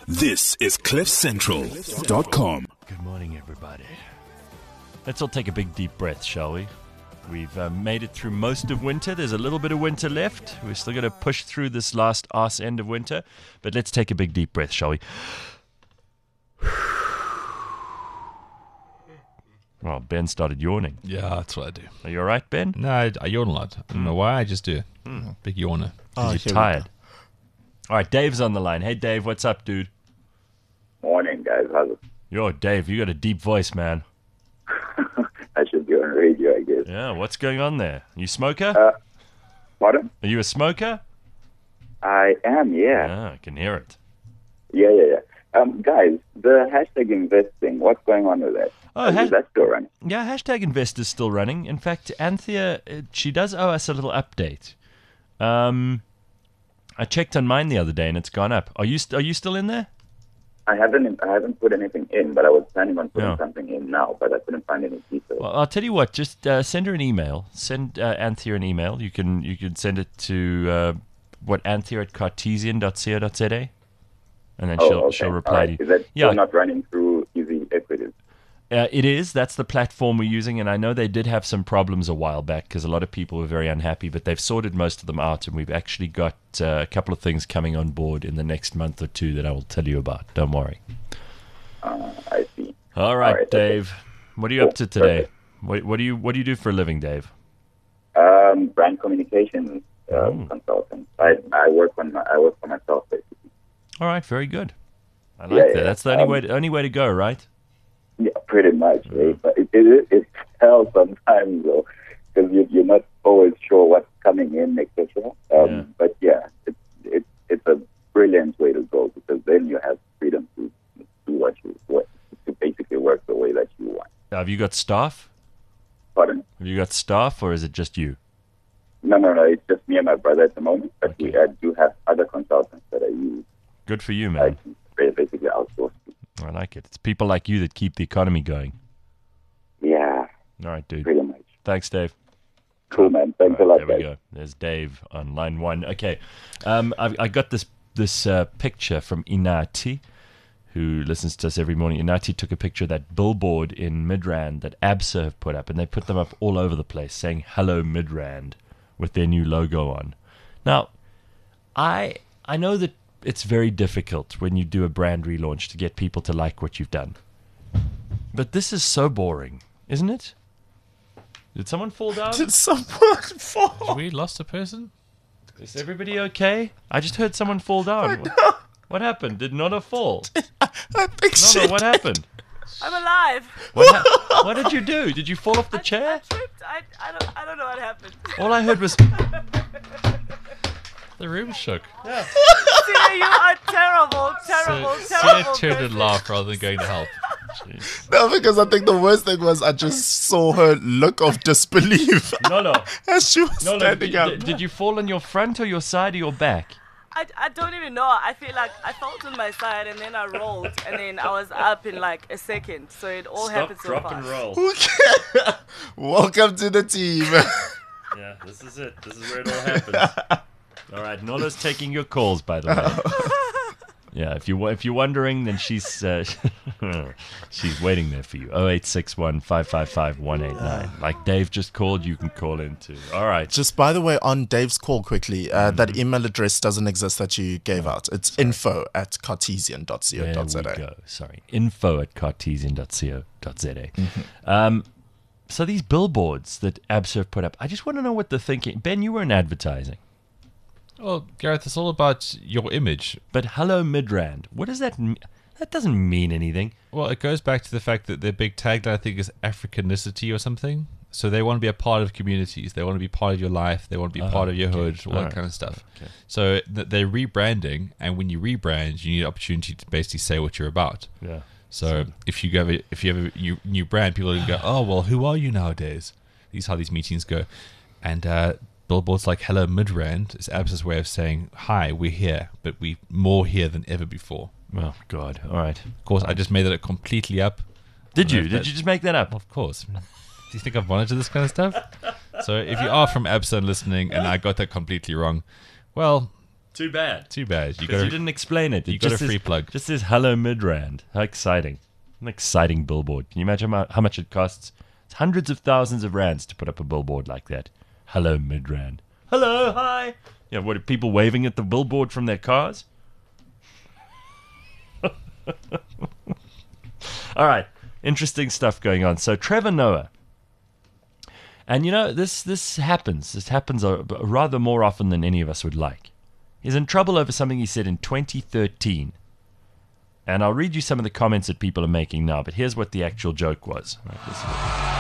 This is CliffCentral.com. Good morning, everybody. Let's all take a big deep breath, shall we? We've made it through most of winter. There's a little bit of winter left. We're still going to push through this last arse end of winter. But let's take a big deep breath, shall we? Well, Ben started yawning. Yeah, that's what I do. Are you all right, Ben? No, I yawn a lot. I don't know why, I just do. Big yawner. Because you're tired. All right, Dave's on the line. Hey, Dave, what's up, dude? Morning, guys. How's it? Yo, Dave, you got a deep voice, man. I should be on radio, I guess. Yeah, what's going on there? You smoker? Pardon? Are you a smoker? I am, yeah. Yeah, I can hear it. Yeah. Guys, the hashtag investing, what's going on with that? Oh, Is that still running? Yeah, hashtag invest is still running. In fact, Anthea, she does owe us a little update. I checked on mine the other day and it's gone up. Are you still in there? I haven't put anything in, but I was planning on putting something in now, but I couldn't find any details. Well, I'll tell you what. Just send her an email. Send Anthea an email. You can send it to Anthea at cartesian.co.za, and then she'll reply to you. Is that still not running through Easy Equities? It is. That's the platform we're using, and I know they did have some problems a while back because a lot of people were very unhappy, but they've sorted most of them out, and we've actually got a couple of things coming on board in the next month or two that I will tell you about. Don't worry. I see. All right, Dave. What are you up to today? Perfect. What do you do for a living, Dave? Brand communications consultant. I work for myself, basically. All right, very good. I like that. That's the only way to go, right? Yeah, pretty much. But it's hell sometimes, though, because you're not always sure what's coming in, etc. But yeah, it's a brilliant way to go because then you have freedom to do to basically work the way that you want. Have you got staff? Pardon? Have you got staff, or is it just you? No. It's just me and my brother at the moment. But I do have other consultants that I use. Good for you, man. Basically outsource. I like it. It's people like you that keep the economy going. Yeah. All right, dude. Pretty much. Thanks, Dave. Cool, man. Thanks a lot, There we go. There's Dave on line one. Okay. I got this picture from Inati, who listens to us every morning. Inati took a picture of that billboard in Midrand that ABSA have put up, and they put them up all over the place saying, "Hello, Midrand," with their new logo on. Now, I know that it's very difficult when you do a brand relaunch to get people to like what you've done. But this is so boring, isn't it? Did someone fall down? Have we lost a person? Is everybody okay? I just heard someone fall down. What happened? Did Nonna fall? I think so. Nonna, what happened? I'm alive. What did you do? Did you fall off the chair? I tripped. I don't know what happened. All I heard was... The room shook. Yeah. Sia, you are terrible. Sia turned and laughed rather than going to help. Jeez. No, because I think the worst thing was I just saw her look of disbelief No. as she was No, standing up. did you fall on your front or your side or your back? I don't even know. I feel like I felt on my side and then I rolled and then I was up in like a second. So it all happened so drop, fast. and roll. Okay. Welcome to the team. Yeah, this is it. This is where it all happens. All right, Nola's taking your calls, by the way. Yeah, if you're wondering, then she's she's waiting there for you. 0861 555 189. Like Dave just called, you can call in too. All right. Just by the way, on Dave's call quickly, that email address doesn't exist that you gave out. It's info@cartesian.co.za. There we go. Sorry, info@cartesian.co.za. So these billboards that ABSA have put up, I just want to know what they're thinking. Ben, you were in advertising. Well, Gareth, it's all about your image. But hello, Midrand. What does that mean? That doesn't mean anything. Well, it goes back to the fact that their big tagline, I think, is Africanicity or something. So they want to be a part of communities. They want to be part of your life. They want to be part of your hood, all that kind of stuff. Okay. So they're rebranding, and when you rebrand, you need an opportunity to basically say what you're about. Yeah. So if you have a new brand, people are going to go, oh, well, who are you nowadays? These are how these meetings go. And billboards like Hello Midrand is ABSA's way of saying, hi, we're here, but we're more here than ever before. Oh, God. All right. Of course, I just made that completely up. Did you? Did you just make that up? Of course. Do you think I've monitored this kind of stuff? So if you are from ABSA and listening and I got that completely wrong, well, Too bad. Too bad. Because you didn't explain it. You It got a just free says- plug. Just says hello Midrand. How exciting. An exciting billboard. Can you imagine how much it costs? It's hundreds of thousands of rands to put up a billboard like that. Hello Midrand. Hello, hi. Yeah, what are people waving at the billboard from their cars? All right. Interesting stuff going on. So Trevor Noah. And you know, this happens. This happens rather more often than any of us would like. He's in trouble over something he said in 2013. And I'll read you some of the comments that people are making now, but here's what the actual joke was. Right, this is it.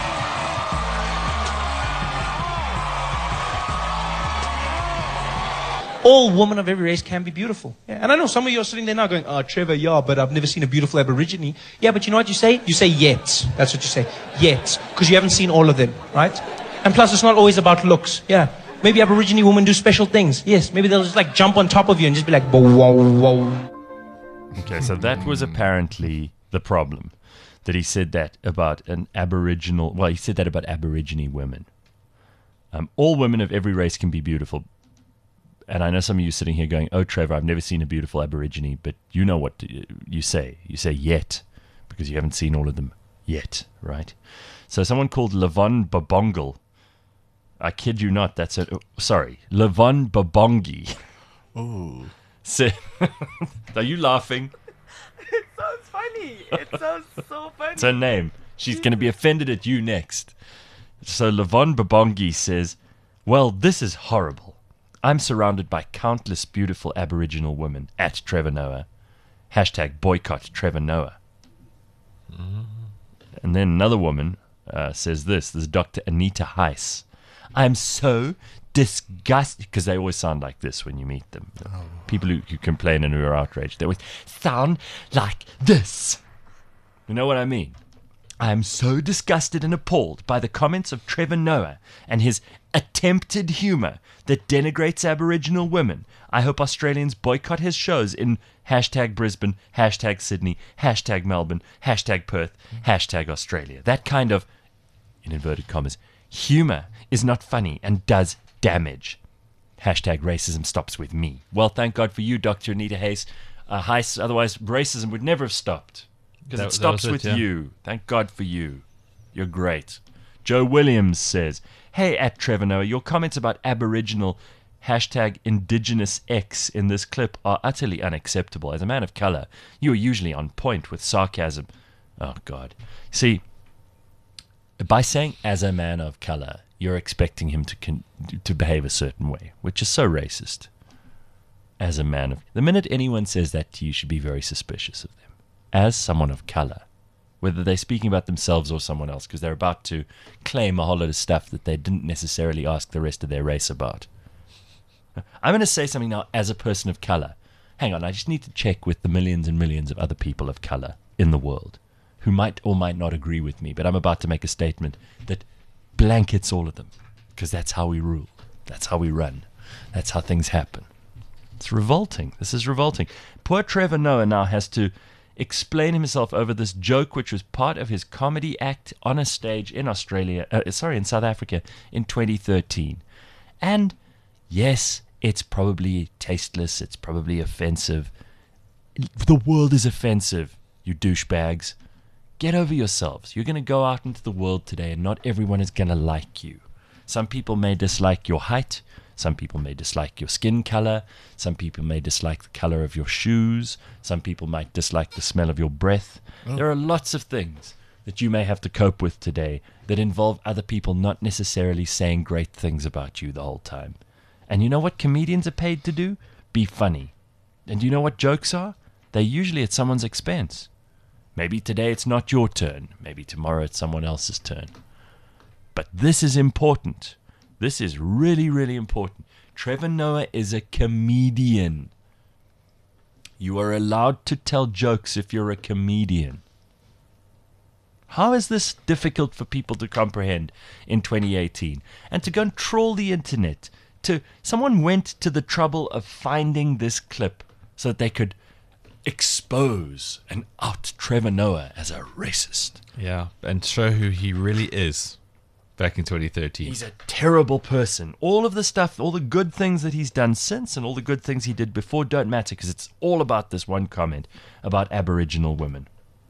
All women of every race can be beautiful. Yeah. And I know some of you are sitting there now going, oh, Trevor, yeah, but I've never seen a beautiful Aborigine. Yeah, but you know what you say? You say yet. That's what you say. Yet. Because you haven't seen all of them, right? And plus, it's not always about looks. Yeah. Maybe Aborigine women do special things. Yes. Maybe they'll just like jump on top of you and just be like, whoa, whoa, whoa. Okay, so that was apparently the problem. That he said that about an Aboriginal... Well, he said that about Aborigine women. All women of every race can be beautiful. And I know some of you sitting here going, oh, Trevor, I've never seen a beautiful Aborigine. But you know what you say. You say yet, because you haven't seen all of them yet, right? So someone called Levon Babongle. I kid you not, that's it. Oh, sorry, Levon Babongi. Ooh. Said, are you laughing? It sounds funny. It sounds so funny. It's her name. She's going to be offended at you next. So Levon Babongi says, well, this is horrible. I'm surrounded by countless beautiful Aboriginal women at Trevor Noah. Hashtag boycott Trevor Noah. And then another woman says this is Dr. Anita Heiss. I'm so disgusted, because they always sound like this when you meet them. People who complain and who are outraged, they always sound like this. You know what I mean? I am so disgusted and appalled by the comments of Trevor Noah and his attempted humour that denigrates Aboriginal women. I hope Australians boycott his shows in hashtag Brisbane, hashtag Sydney, hashtag Melbourne, hashtag Perth, hashtag Australia. That kind of, in inverted commas, humour is not funny and does damage. Hashtag racism stops with me. Well, thank God for you, Dr. Anita Heiss. Otherwise, racism would never have stopped. Because it stops with you. Thank God for you. You're great. Joe Williams says, hey, at Trevor Noah, your comments about Aboriginal hashtag Indigenous X in this clip are utterly unacceptable. As a man of colour, you are usually on point with sarcasm. Oh, God. See, by saying as a man of colour, you're expecting him to behave a certain way, which is so racist. As a man of... The minute anyone says that to you, you should be very suspicious of them. As someone of colour, whether they're speaking about themselves or someone else, because they're about to claim a whole lot of stuff that they didn't necessarily ask the rest of their race about. I'm going to say something now as a person of colour. Hang on, I just need to check with the millions and millions of other people of colour in the world who might or might not agree with me, but I'm about to make a statement that blankets all of them, because that's how we rule. That's how we run. That's how things happen. It's revolting. This is revolting. Poor Trevor Noah now has to explain himself over this joke, which was part of his comedy act on a stage in in South Africa in 2013. And yes, it's probably tasteless. It's probably offensive. The world is offensive, you douchebags. Get over yourselves. You're going to go out into the world today and not everyone is going to like you. Some people may dislike your height. Some people may dislike your skin color. Some people may dislike the color of your shoes. Some people might dislike the smell of your breath. There are lots of things that you may have to cope with today that involve other people not necessarily saying great things about you the whole time. And you know what comedians are paid to do? Be funny. And you know what jokes are? They're usually at someone's expense. Maybe today it's not your turn. Maybe tomorrow it's someone else's turn. But this is important. This is really, really important. Trevor Noah is a comedian. You are allowed to tell jokes if you're a comedian. How is this difficult for people to comprehend in 2018? And to go and troll the internet. Someone went to the trouble of finding this clip so that they could expose and out Trevor Noah as a racist. Yeah, and show who he really is. Back in 2013. He's a terrible person. All of the stuff, all the good things that he's done since and all the good things he did before don't matter because it's all about this one comment about Aboriginal women.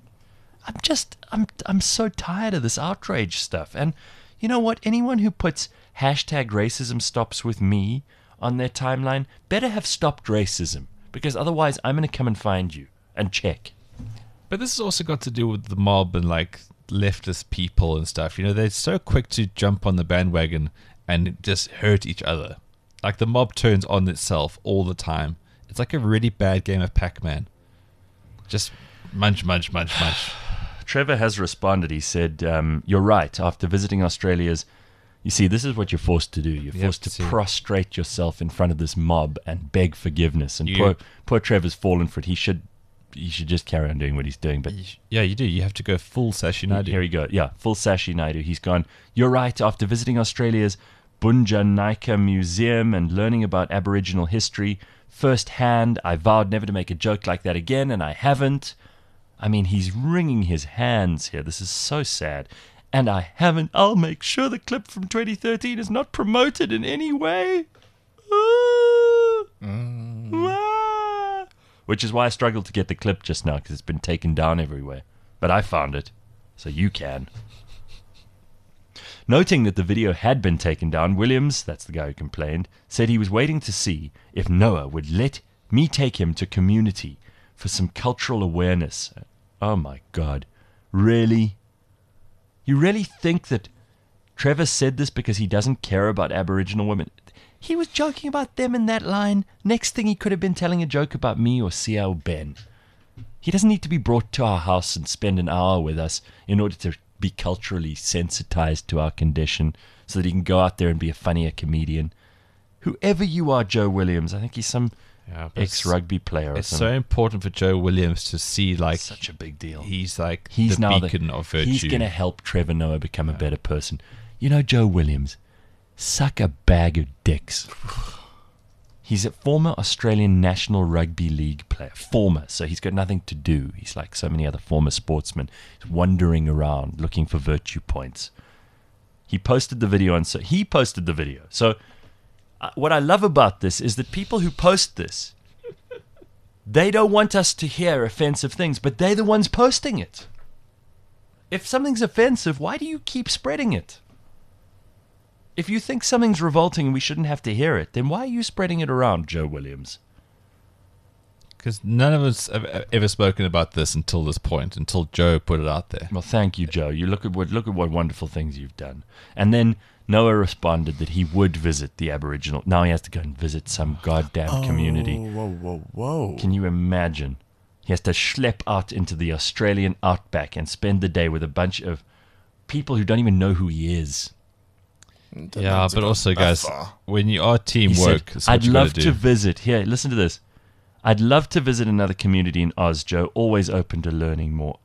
I'm so tired of this outrage stuff. And you know what? Anyone who puts hashtag racism stops with me on their timeline better have stopped racism because otherwise I'm going to come and find you and check. But this has also got to do with the mob and like leftist people and stuff. You know, they're so quick to jump on the bandwagon and just hurt each other. Like the mob turns on itself all the time. It's like a really bad game of Pac-Man. Just munch, munch, munch, munch. Trevor has responded. He said, you're right. After visiting Australia's, you see, this is what you're forced to do. You're forced to prostrate yourself in front of this mob and beg forgiveness. And poor Trevor's fallen for it. He should just carry on doing what he's doing. But yeah, you do. You have to go full Sashi Naidu. Here we go. Yeah, full Sashi Naidu. He's gone, you're right. After visiting Australia's Bunjanaika Museum and learning about Aboriginal history firsthand, I vowed never to make a joke like that again, and I haven't. I mean, he's wringing his hands here. This is so sad. And I haven't. I'll make sure the clip from 2013 is not promoted in any way. Which is why I struggled to get the clip just now, because it's been taken down everywhere. But I found it, so you can. Noting that the video had been taken down, Williams, that's the guy who complained, said he was waiting to see if Noah would let me take him to community for some cultural awareness. Oh my God. Really? You really think that Trevor said this because he doesn't care about Aboriginal women? He was joking about them in that line. Next thing he could have been telling a joke about me or Sia or Ben. He doesn't need to be brought to our house and spend an hour with us in order to be culturally sensitized to our condition so that he can go out there and be a funnier comedian. Whoever you are, Joe Williams, I think he's some ex-rugby player or It's something. so important for Joe Williams to see, like, Such a big deal. he's like He's the now beacon of virtue. He's going to help Trevor Noah become a better person. You know, Joe Williams, suck a bag of dicks. He's a former Australian National Rugby League player. Former, so he's got nothing to do. He's like so many other former sportsmen. He's wandering around looking for virtue points. He posted the video, and so he posted the video. So what I love about this is that people who post this, they don't want us to hear offensive things, but they're the ones posting it. If something's offensive, why do you keep spreading it? If you think something's revolting and we shouldn't have to hear it, then why are you spreading it around, Joe Williams? Because none of us have ever spoken about this until this point, until Joe put it out there. Well, thank you, Joe. You look at what wonderful things you've done. And then Noah responded that he would visit the Aboriginal. Now he has to go and visit some goddamn community. Whoa. Can you imagine? He has to schlep out into the Australian outback and spend the day with a bunch of people who don't even know who he is. Yeah, but also, guys, when you are teamwork, He said, I'd love to visit. Here, listen to this. I'd love to visit another community in Oz, Joe. Always open to learning more.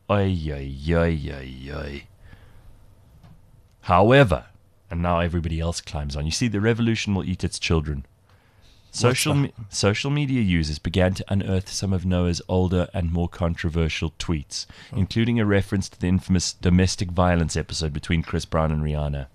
Ay. However, and now everybody else climbs on. You see, the revolution will eat its children. Social media users began to unearth some of Noah's older and more controversial tweets, including a reference to the infamous domestic violence episode between Chris Brown and Rihanna.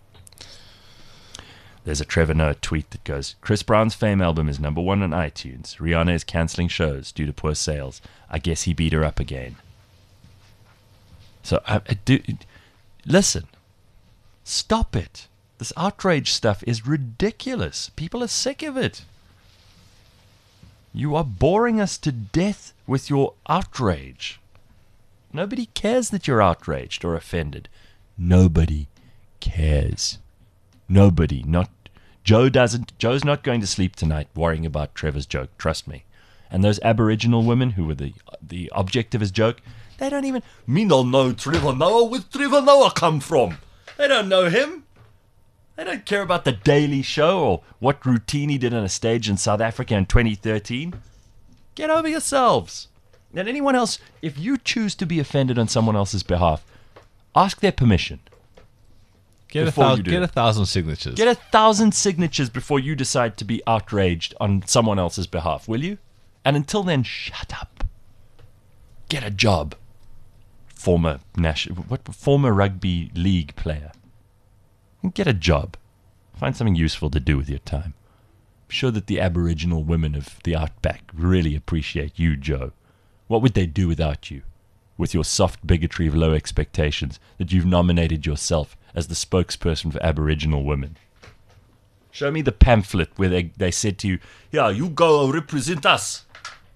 There's a Trevor Noah tweet that goes, Chris Brown's Fame album is #1 on iTunes. Rihanna is cancelling shows due to poor sales. I guess he beat her up again. So, listen. Stop it. This outrage stuff is ridiculous. People are sick of it. You are boring us to death with your outrage. Nobody cares that you're outraged or offended. Nobody cares. Nobody. Not Joe doesn't. Joe's not going to sleep tonight worrying about Trevor's joke. Trust me. And those Aboriginal women who were the object of his joke, they don't even. Me don't know Trevor Noah. Where'd Trevor Noah come from? They don't know him. They don't care about the Daily Show or what routine he did on a stage in South Africa in 2013. Get over yourselves. And anyone else, if you choose to be offended on someone else's behalf, ask their permission. Get 1,000 signatures. Get 1,000 signatures before you decide to be outraged on someone else's behalf, will you? And until then, shut up. Get a job. Former rugby league player. Get a job. Find something useful to do with your time. I'm sure that the Aboriginal women of the outback really appreciate you, Joe. What would they do without you? With your soft bigotry of low expectations that you've nominated yourself as the spokesperson for Aboriginal women. Show me the pamphlet where they said to you, yeah, you go represent us.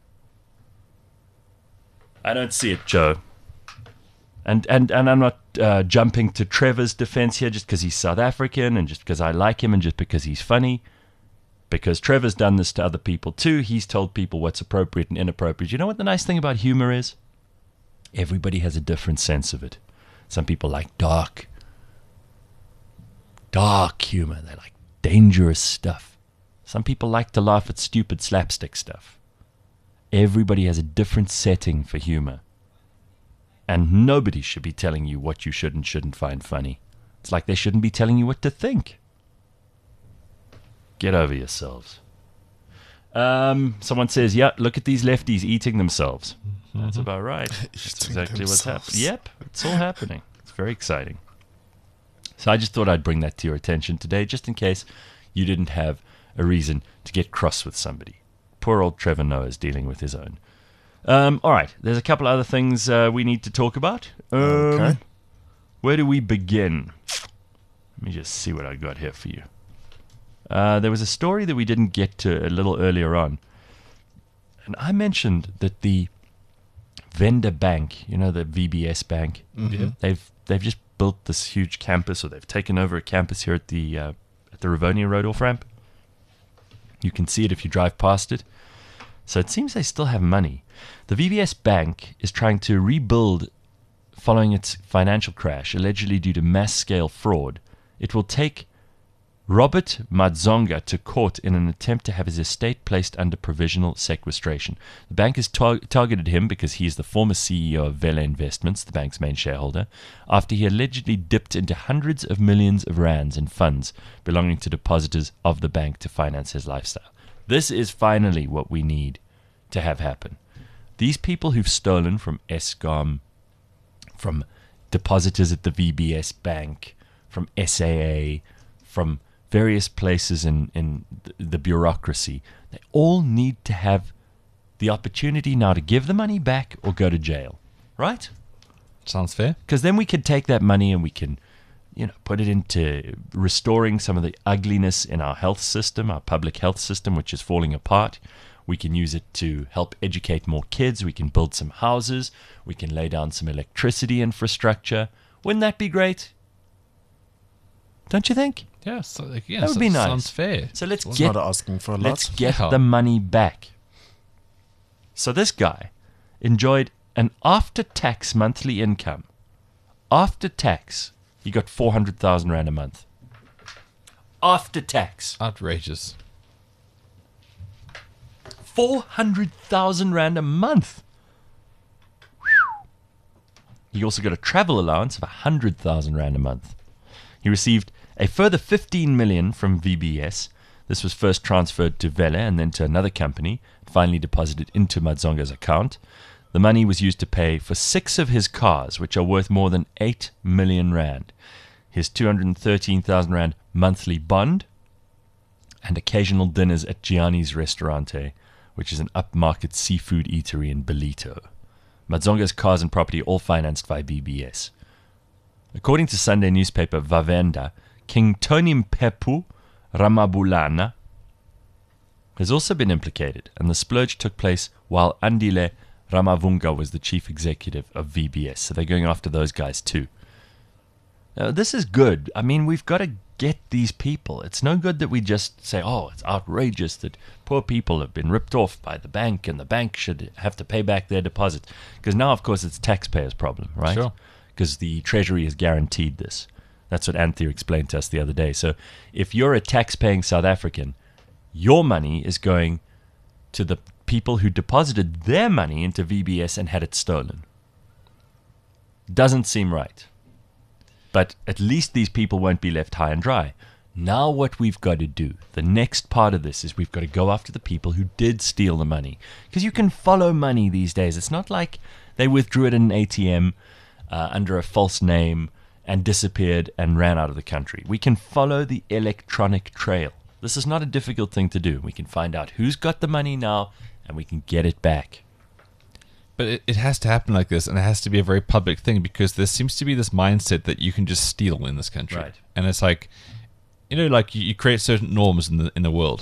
I don't see it, Joe. And I'm not jumping to Trevor's defense here just because he's South African and just because I like him and just because he's funny. Because Trevor's done this to other people too. He's told people what's appropriate and inappropriate. You know what the nice thing about humor is? Everybody has a different sense of it. Some people like dark humor. They like dangerous stuff. Some people like to laugh at stupid slapstick stuff. Everybody has a different setting for humor. And nobody should be telling you what you should and shouldn't find funny. It's like they shouldn't be telling you what to think. Get over yourselves. Someone says, yeah, look at these lefties eating themselves. That's about right. That's exactly what's happening. Yep, it's all happening. It's very exciting. So I just thought I'd bring that to your attention today, just in case you didn't have a reason to get cross with somebody. Poor old Trevor Noah is dealing with his own. All right, there's a couple other things we need to talk about. Okay. Where do we begin? Let me just see what I got here for you. There was a story that we didn't get to a little earlier on. And I mentioned that the vendor bank, you know, the VBS bank, they've just built this huge campus, or they've taken over a campus here at the Rivonia Road off-ramp. You can see it if you drive past it. So it seems they still have money. The VBS bank is trying to rebuild following its financial crash, allegedly due to mass-scale fraud. It will take Robert Madzonga to court in an attempt to have his estate placed under provisional sequestration. The bank has targeted him because he is the former CEO of Vela Investments, the bank's main shareholder, after he allegedly dipped into hundreds of millions of rands in funds belonging to depositors of the bank to finance his lifestyle. This is finally what we need to have happen. These people who've stolen from Eskom, from depositors at the VBS bank, from SAA, from various places in the bureaucracy, they all need to have the opportunity now to give the money back or go to jail, right? Sounds fair. Because then we can take that money and we can, put it into restoring some of the ugliness in our health system, our public health system, which is falling apart. We can use it to help educate more kids. We can build some houses. We can lay down some electricity infrastructure. Wouldn't that be great? Don't you think? Yeah, that would be nice. Sounds fair. So let's Not asking for a lot. Let's get the money back. So this guy enjoyed an after-tax monthly income. After tax, he got 400,000 rand a month. After tax. Outrageous. 400,000 rand a month. He also got a travel allowance of 100,000 rand a month. He received a further 15 million from VBS. This was first transferred to Vela and then to another company, finally deposited into Madzonga's account. The money was used to pay for 6 of his cars, which are worth more than 8 million rand, his 213,000 rand monthly bond, and occasional dinners at Gianni's Restaurante, which is an upmarket seafood eatery in Belito. Madzonga's cars and property all financed by VBS. According to Sunday newspaper Vavenda, King Tony Mpepu Ramabulana has also been implicated, and the splurge took place while Andile Ramavunga was the chief executive of VBS. So they're going after those guys too. Now, this is good. I mean, we've got to get these people. It's no good that we just say, oh, it's outrageous that poor people have been ripped off by the bank and the bank should have to pay back their deposit. Because now, of course, it's taxpayers' problem, right? Sure. Because the Treasury has guaranteed this. That's what Anthea explained to us the other day. So if you're a tax-paying South African, your money is going to the people who deposited their money into VBS and had it stolen. Doesn't seem right. But at least these people won't be left high and dry. Now what we've got to do, the next part of this is we've got to go after the people who did steal the money. Because you can follow money these days. It's not like they withdrew it in an ATM under a false name and disappeared and ran out of the country. We can follow the electronic trail. This is not a difficult thing to do. We can find out who's got the money now, and we can get it back. But it has to happen like this, and it has to be a very public thing, because there seems to be this mindset that you can just steal in this country. Right. And it's like, like you create certain norms in the world.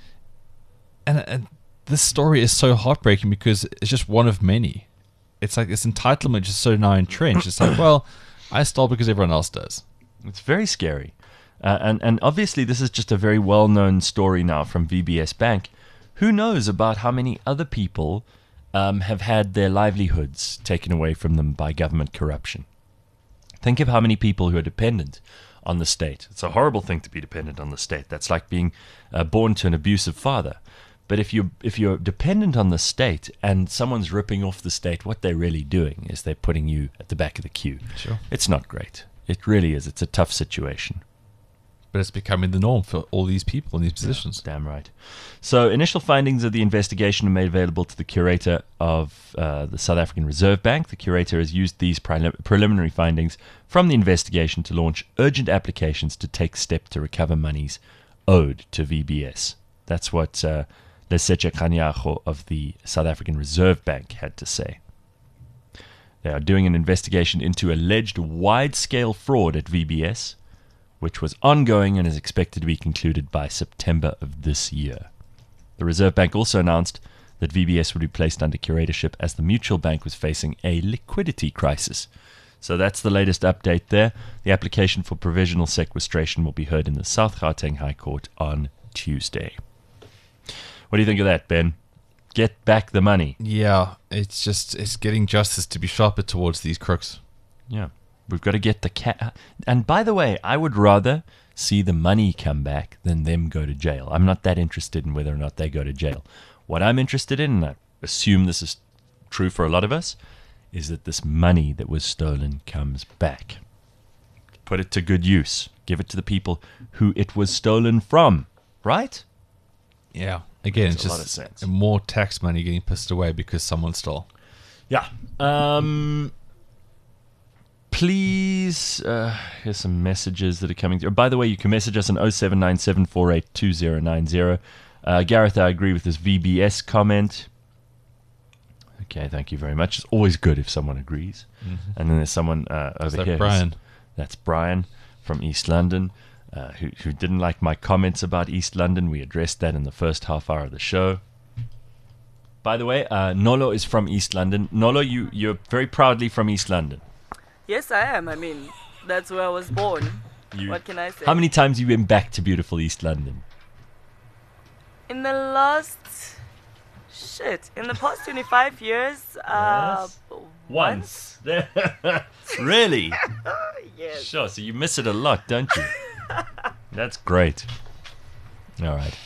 And this story is so heartbreaking because it's just one of many. It's like this entitlement just so now entrenched. It's like, well, I stole because everyone else does. It's very scary. And obviously this is just a very well-known story now from VBS Bank. Who knows about how many other people have had their livelihoods taken away from them by government corruption? Think of how many people who are dependent on the state. It's a horrible thing to be dependent on the state. That's like being born to an abusive father. But if you're dependent on the state and someone's ripping off the state, what they're really doing is they're putting you at the back of the queue. Sure. It's not great. It really is. It's a tough situation. But it's becoming the norm for all these people in these positions. Damn right. So initial findings of the investigation are made available to the curator of the South African Reserve Bank. The curator has used these preliminary findings from the investigation to launch urgent applications to take steps to recover monies owed to VBS. That's what Lesetja Kganyago of the South African Reserve Bank had to say. They are doing an investigation into alleged wide-scale fraud at VBS, which was ongoing and is expected to be concluded by September of this year. The Reserve Bank also announced that VBS would be placed under curatorship as the Mutual Bank was facing a liquidity crisis. So that's the latest update there. The application for provisional sequestration will be heard in the South Gauteng High Court on Tuesday. What do you think of that, Ben? Get back the money. Yeah, it's getting justice to be sharper towards these crooks. Yeah. We've got to get the cat. And by the way, I would rather see the money come back than them go to jail. I'm not that interested in whether or not they go to jail. What I'm interested in, and I assume this is true for a lot of us, is that this money that was stolen comes back. Put it to good use. Give it to the people who it was stolen from. Right? Yeah. Again, Makes it's a lot just of sense. more tax money getting pissed away because someone stole. Yeah. Please, here's some messages that are coming through. By the way, you can message us on 0797482090. Gareth, I agree with this VBS comment. Okay, thank you very much. It's always good if someone agrees. Mm-hmm. And then there's someone over here. Brian? That's Brian from East London, who didn't like my comments about East London. We addressed that in the first half hour of the show. By the way, Nolo is from East London. Nolo, you're very proudly from East London. Yes, I am. I mean, that's where I was born. What can I say? How many times have you been back to beautiful East London? In the past 25 years, Yes. Once. Really? Yes. Sure, so you miss it a lot, don't you? That's great. All right.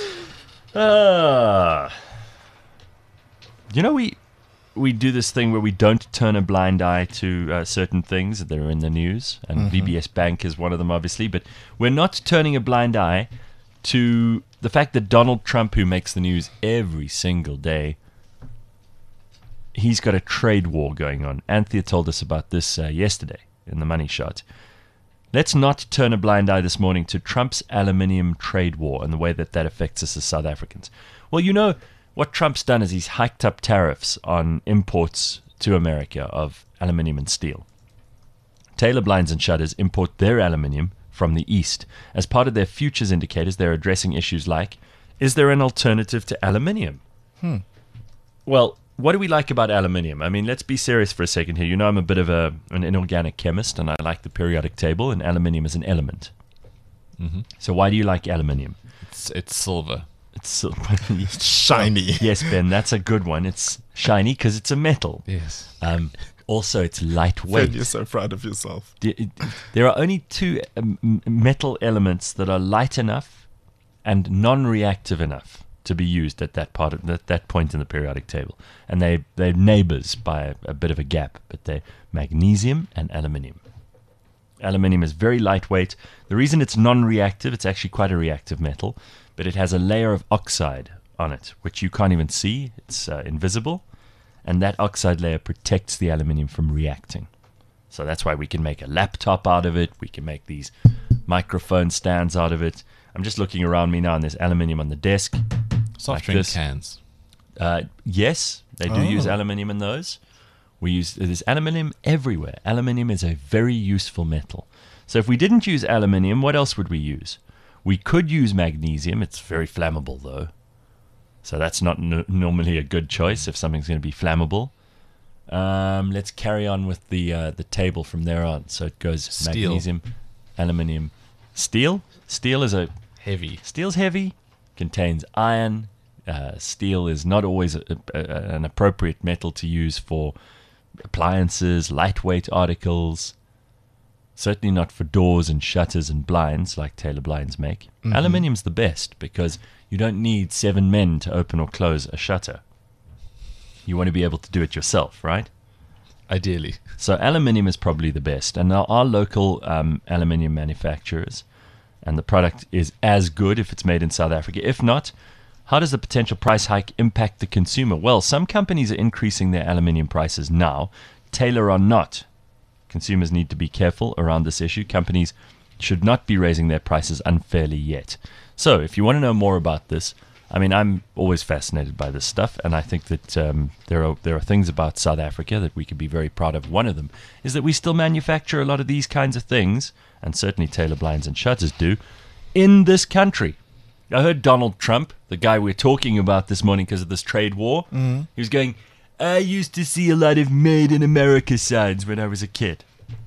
We do this thing where we don't turn a blind eye to certain things that are in the news, and VBS Bank is one of them, obviously, but we're not turning a blind eye to the fact that Donald Trump, who makes the news every single day, he's got a trade war going on. Anthea told us about this yesterday in the Money Shot. Let's not turn a blind eye this morning to Trump's aluminium trade war and the way that affects us as South Africans. Well, you know, what Trump's done is he's hiked up tariffs on imports to America of aluminium and steel. Taylor Blinds and Shutters import their aluminium from the East. As part of their futures indicators, they're addressing issues like, is there an alternative to aluminium? Well, what do we like about aluminium? I mean, let's be serious for a second here. You know, I'm a bit of an inorganic chemist, and I like the periodic table, and aluminium is an element. Mm-hmm. So why do you like aluminium? It's silver. It's silver. Shiny. Yes, Ben, that's a good one. It's shiny because it's a metal. Yes. Also, it's lightweight. Ben, you're so proud of yourself. There are only two metal elements that are light enough and non-reactive enough to be used at that point in the periodic table, and they're neighbors by a bit of a gap, but they're magnesium and aluminium. Aluminium is very lightweight. The reason it's non-reactive, it's actually quite a reactive metal, but it has a layer of oxide on it, which you can't even see. It's invisible, and that oxide layer protects the aluminium from reacting. So that's why we can make a laptop out of it. We can make these microphone stands out of it. I'm just looking around me now, and there's aluminium on the desk. Soft like drink this. cans. Yes, they do use aluminium in those. There's aluminium everywhere. Aluminium is a very useful metal. So if we didn't use aluminium, what else would we use? We could use magnesium. It's very flammable, though. So that's not normally a good choice if something's going to be flammable. Let's carry on with the table from there on. So it goes Steel. magnesium, aluminium, steel. Steel is Heavy. Steel's heavy, contains iron. Steel is not always an appropriate metal to use for appliances, lightweight articles. Certainly not for doors and shutters and blinds like Taylor Blinds make. Mm-hmm. Aluminium's the best because you don't need 7 men to open or close a shutter. You want to be able to do it yourself, right? Ideally. So aluminium is probably the best. And there are local aluminium manufacturers, and the product is as good if it's made in South Africa. If not, how does the potential price hike impact the consumer? Well, some companies are increasing their aluminium prices now. Taylor are not. Consumers need to be careful around this issue. Companies should not be raising their prices unfairly yet. So if you want to know more about this, I mean, I'm always fascinated by this stuff, and I think that there are things about South Africa that we could be very proud of. One of them is that we still manufacture a lot of these kinds of things, and certainly Taylor Blinds and Shutters do, in this country. I heard Donald Trump, the guy we're talking about this morning because of this trade war, he was going, I used to see a lot of Made in America signs when I was a kid,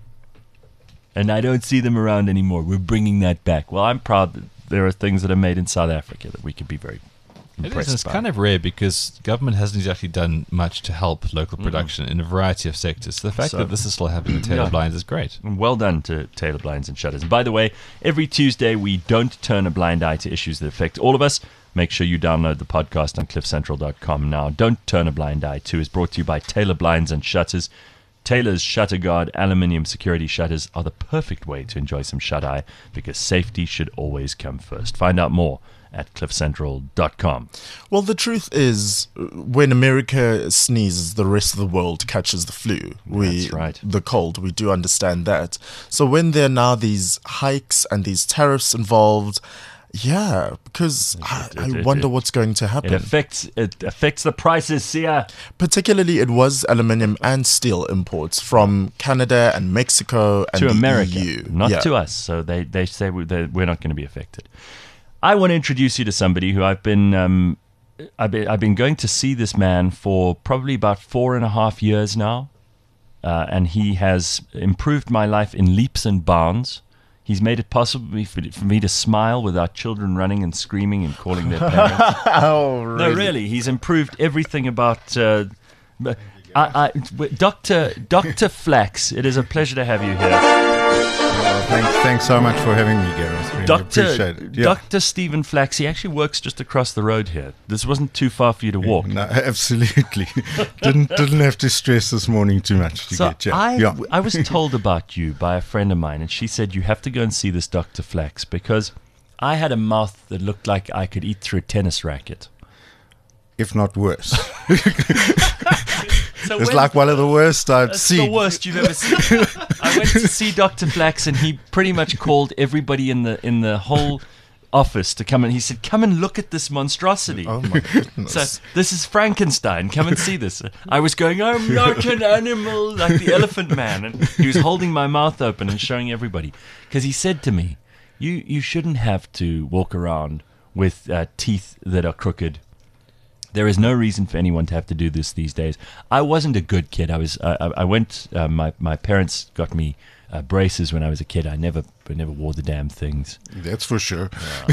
and I don't see them around anymore. We're bringing that back. Well, I'm proud that there are things that are made in South Africa that we could be very impressed by. It's kind of rare because government hasn't exactly done much to help local production in a variety of sectors. So the fact that this is still happening with Taylor Blinds is great. And well done to Taylor Blinds and Shutters. And by the way, every Tuesday we don't turn a blind eye to issues that affect all of us. Make sure you download the podcast on cliffcentral.com now. Don't Turn a Blind Eye 2 is brought to you by Taylor Blinds and Shutters. Taylor's Shutter Guard aluminium security shutters are the perfect way to enjoy some shut-eye because safety should always come first. Find out more at cliffcentral.com. Well, the truth is, when America sneezes, the rest of the world catches the flu. That's right. The cold, we do understand that. So when there are now these hikes and these tariffs involved, yeah, because I wonder what's going to happen. It affects the prices, Sia. Particularly, it was aluminium and steel imports from Canada and Mexico and to the America, EU. not to us. So they say we're not going to be affected. I want to introduce you to somebody who I've been going to see this man for probably about 4.5 years now, and he has improved my life in leaps and bounds. He's made it possible for me to smile without children running and screaming and calling their parents. Oh, really? No, really, he's improved everything about. Dr. Flax, it is a pleasure to have you here. Thanks so much for having me, Gareth. Really appreciate it. Yeah. Dr. Stephen Flax, he actually works just across the road here. This wasn't too far for you to walk. No, absolutely. didn't have to stress this morning too much to get you. I was told about you by a friend of mine, and she said you have to go and see this Dr. Flax because I had a mouth that looked like I could eat through a tennis racket. If not worse. So it's like one of the worst I've It's seen. the worst you've ever seen. I went to see Dr. Flax, and he pretty much called everybody in the whole office to come, and he said, "Come and look at this monstrosity." Oh, my goodness. So this is Frankenstein. Come and see this. I was going, I'm not an animal, like the Elephant Man, and he was holding my mouth open and showing everybody because he said to me, "You shouldn't have to walk around with teeth that are crooked. There is no reason for anyone to have to do this these days." I wasn't a good kid. I went. My parents got me braces when I was a kid. I never wore the damn things. That's for sure.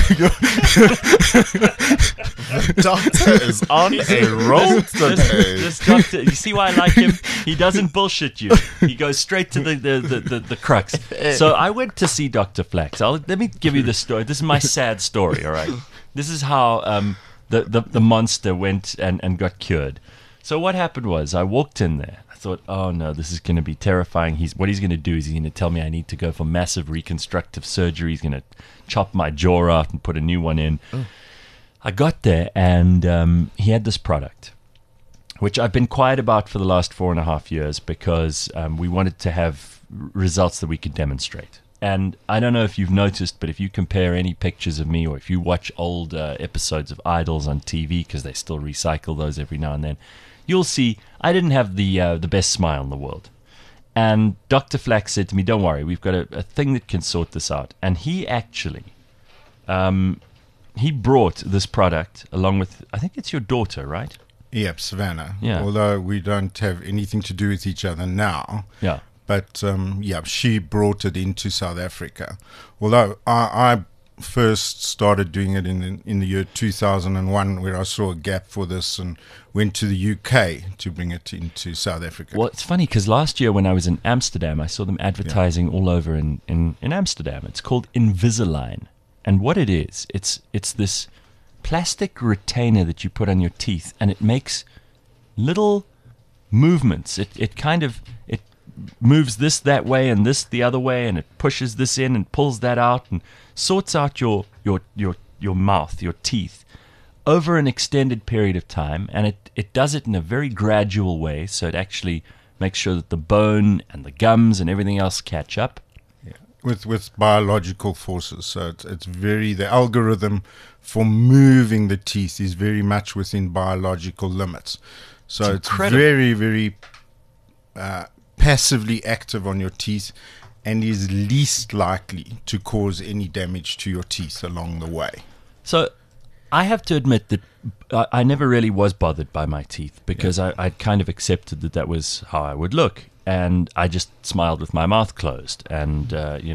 Doctor is on a roll today. This doctor, you see why I like him? He doesn't bullshit you. He goes straight to the crux. So I went to see Dr. Flax. Let me give you the story. This is my sad story. All right. This is how the monster went and got cured. So what happened was I walked in there. I thought, oh no, this is going to be terrifying. What he's going to do is he's going to tell me I need to go for massive reconstructive surgery. He's going to chop my jaw out and put a new one in. I got there and he had this product. which I've been quiet about for the last 4.5 years because we wanted to have results that we could demonstrate. And I don't know if you've noticed, but if you compare any pictures of me or if you watch old episodes of Idols on TV, because they still recycle those every now and then, you'll see I didn't have the best smile in the world. And Dr. Flack said to me, don't worry, we've got a thing that can sort this out. And he actually, he brought this product along with, I think it's your daughter, right? Yep, Savannah. Yeah. Although we don't have anything to do with each other now. Yeah. But, she brought it into South Africa. Although I first started doing it in the year 2001, where I saw a gap for this and went to the UK to bring it into South Africa. Well, it's funny because last year when I was in Amsterdam, I saw them advertising all over in Amsterdam. It's called Invisalign. And what it is, it's this plastic retainer that you put on your teeth, and it makes little movements. It moves this that way and this the other way, and it pushes this in and pulls that out and sorts out your mouth, your teeth, over an extended period of time. And it does it in a very gradual way, so it actually makes sure that the bone and the gums and everything else catch up. With biological forces. So it's very, the algorithm for moving the teeth is very much within biological limits. So it's very, very passively active on your teeth and is least likely to cause any damage to your teeth along the way. So I have to admit that I never really was bothered by my teeth because I kind of accepted that was how I would look. And I just smiled with my mouth closed, and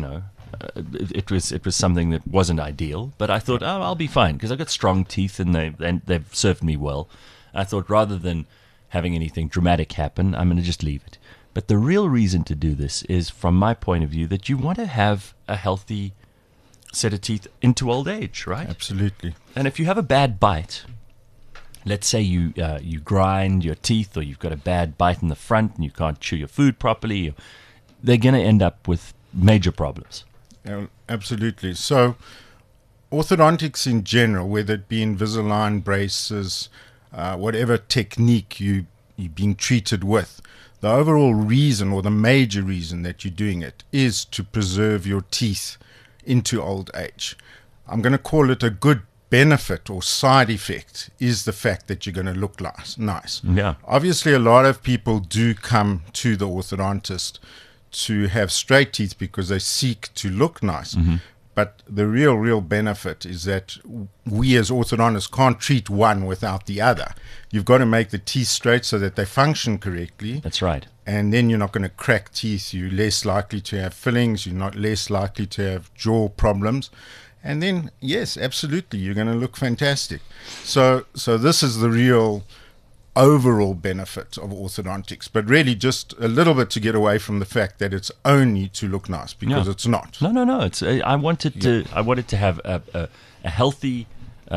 it was something that wasn't ideal. But I thought, I'll be fine because I've got strong teeth, and they've served me well. I thought rather than having anything dramatic happen, I'm going to just leave it. But the real reason to do this is, from my point of view, that you want to have a healthy set of teeth into old age, right? Absolutely. And if you have a bad bite, let's say you grind your teeth, or you've got a bad bite in the front and you can't chew your food properly, they're going to end up with major problems. Absolutely. So orthodontics in general, whether it be Invisalign braces, whatever technique you're being treated with, the overall reason or the major reason that you're doing it is to preserve your teeth into old age. I'm going to call it a good benefit or side effect is the fact that you're going to look nice. Yeah. Obviously, a lot of people do come to the orthodontist to have straight teeth because they seek to look nice. Mm-hmm. But the real benefit is that we as orthodontists can't treat one without the other. You've got to make the teeth straight so that they function correctly. That's right. And then you're not going to crack teeth. You're less likely to have fillings. You're not less likely to have jaw problems. And then, yes, absolutely, you're going to look fantastic. So this is the real overall benefit of orthodontics, but really just a little bit to get away from the fact that it's only to look nice, because it's not. No. It's I wanted to have a healthy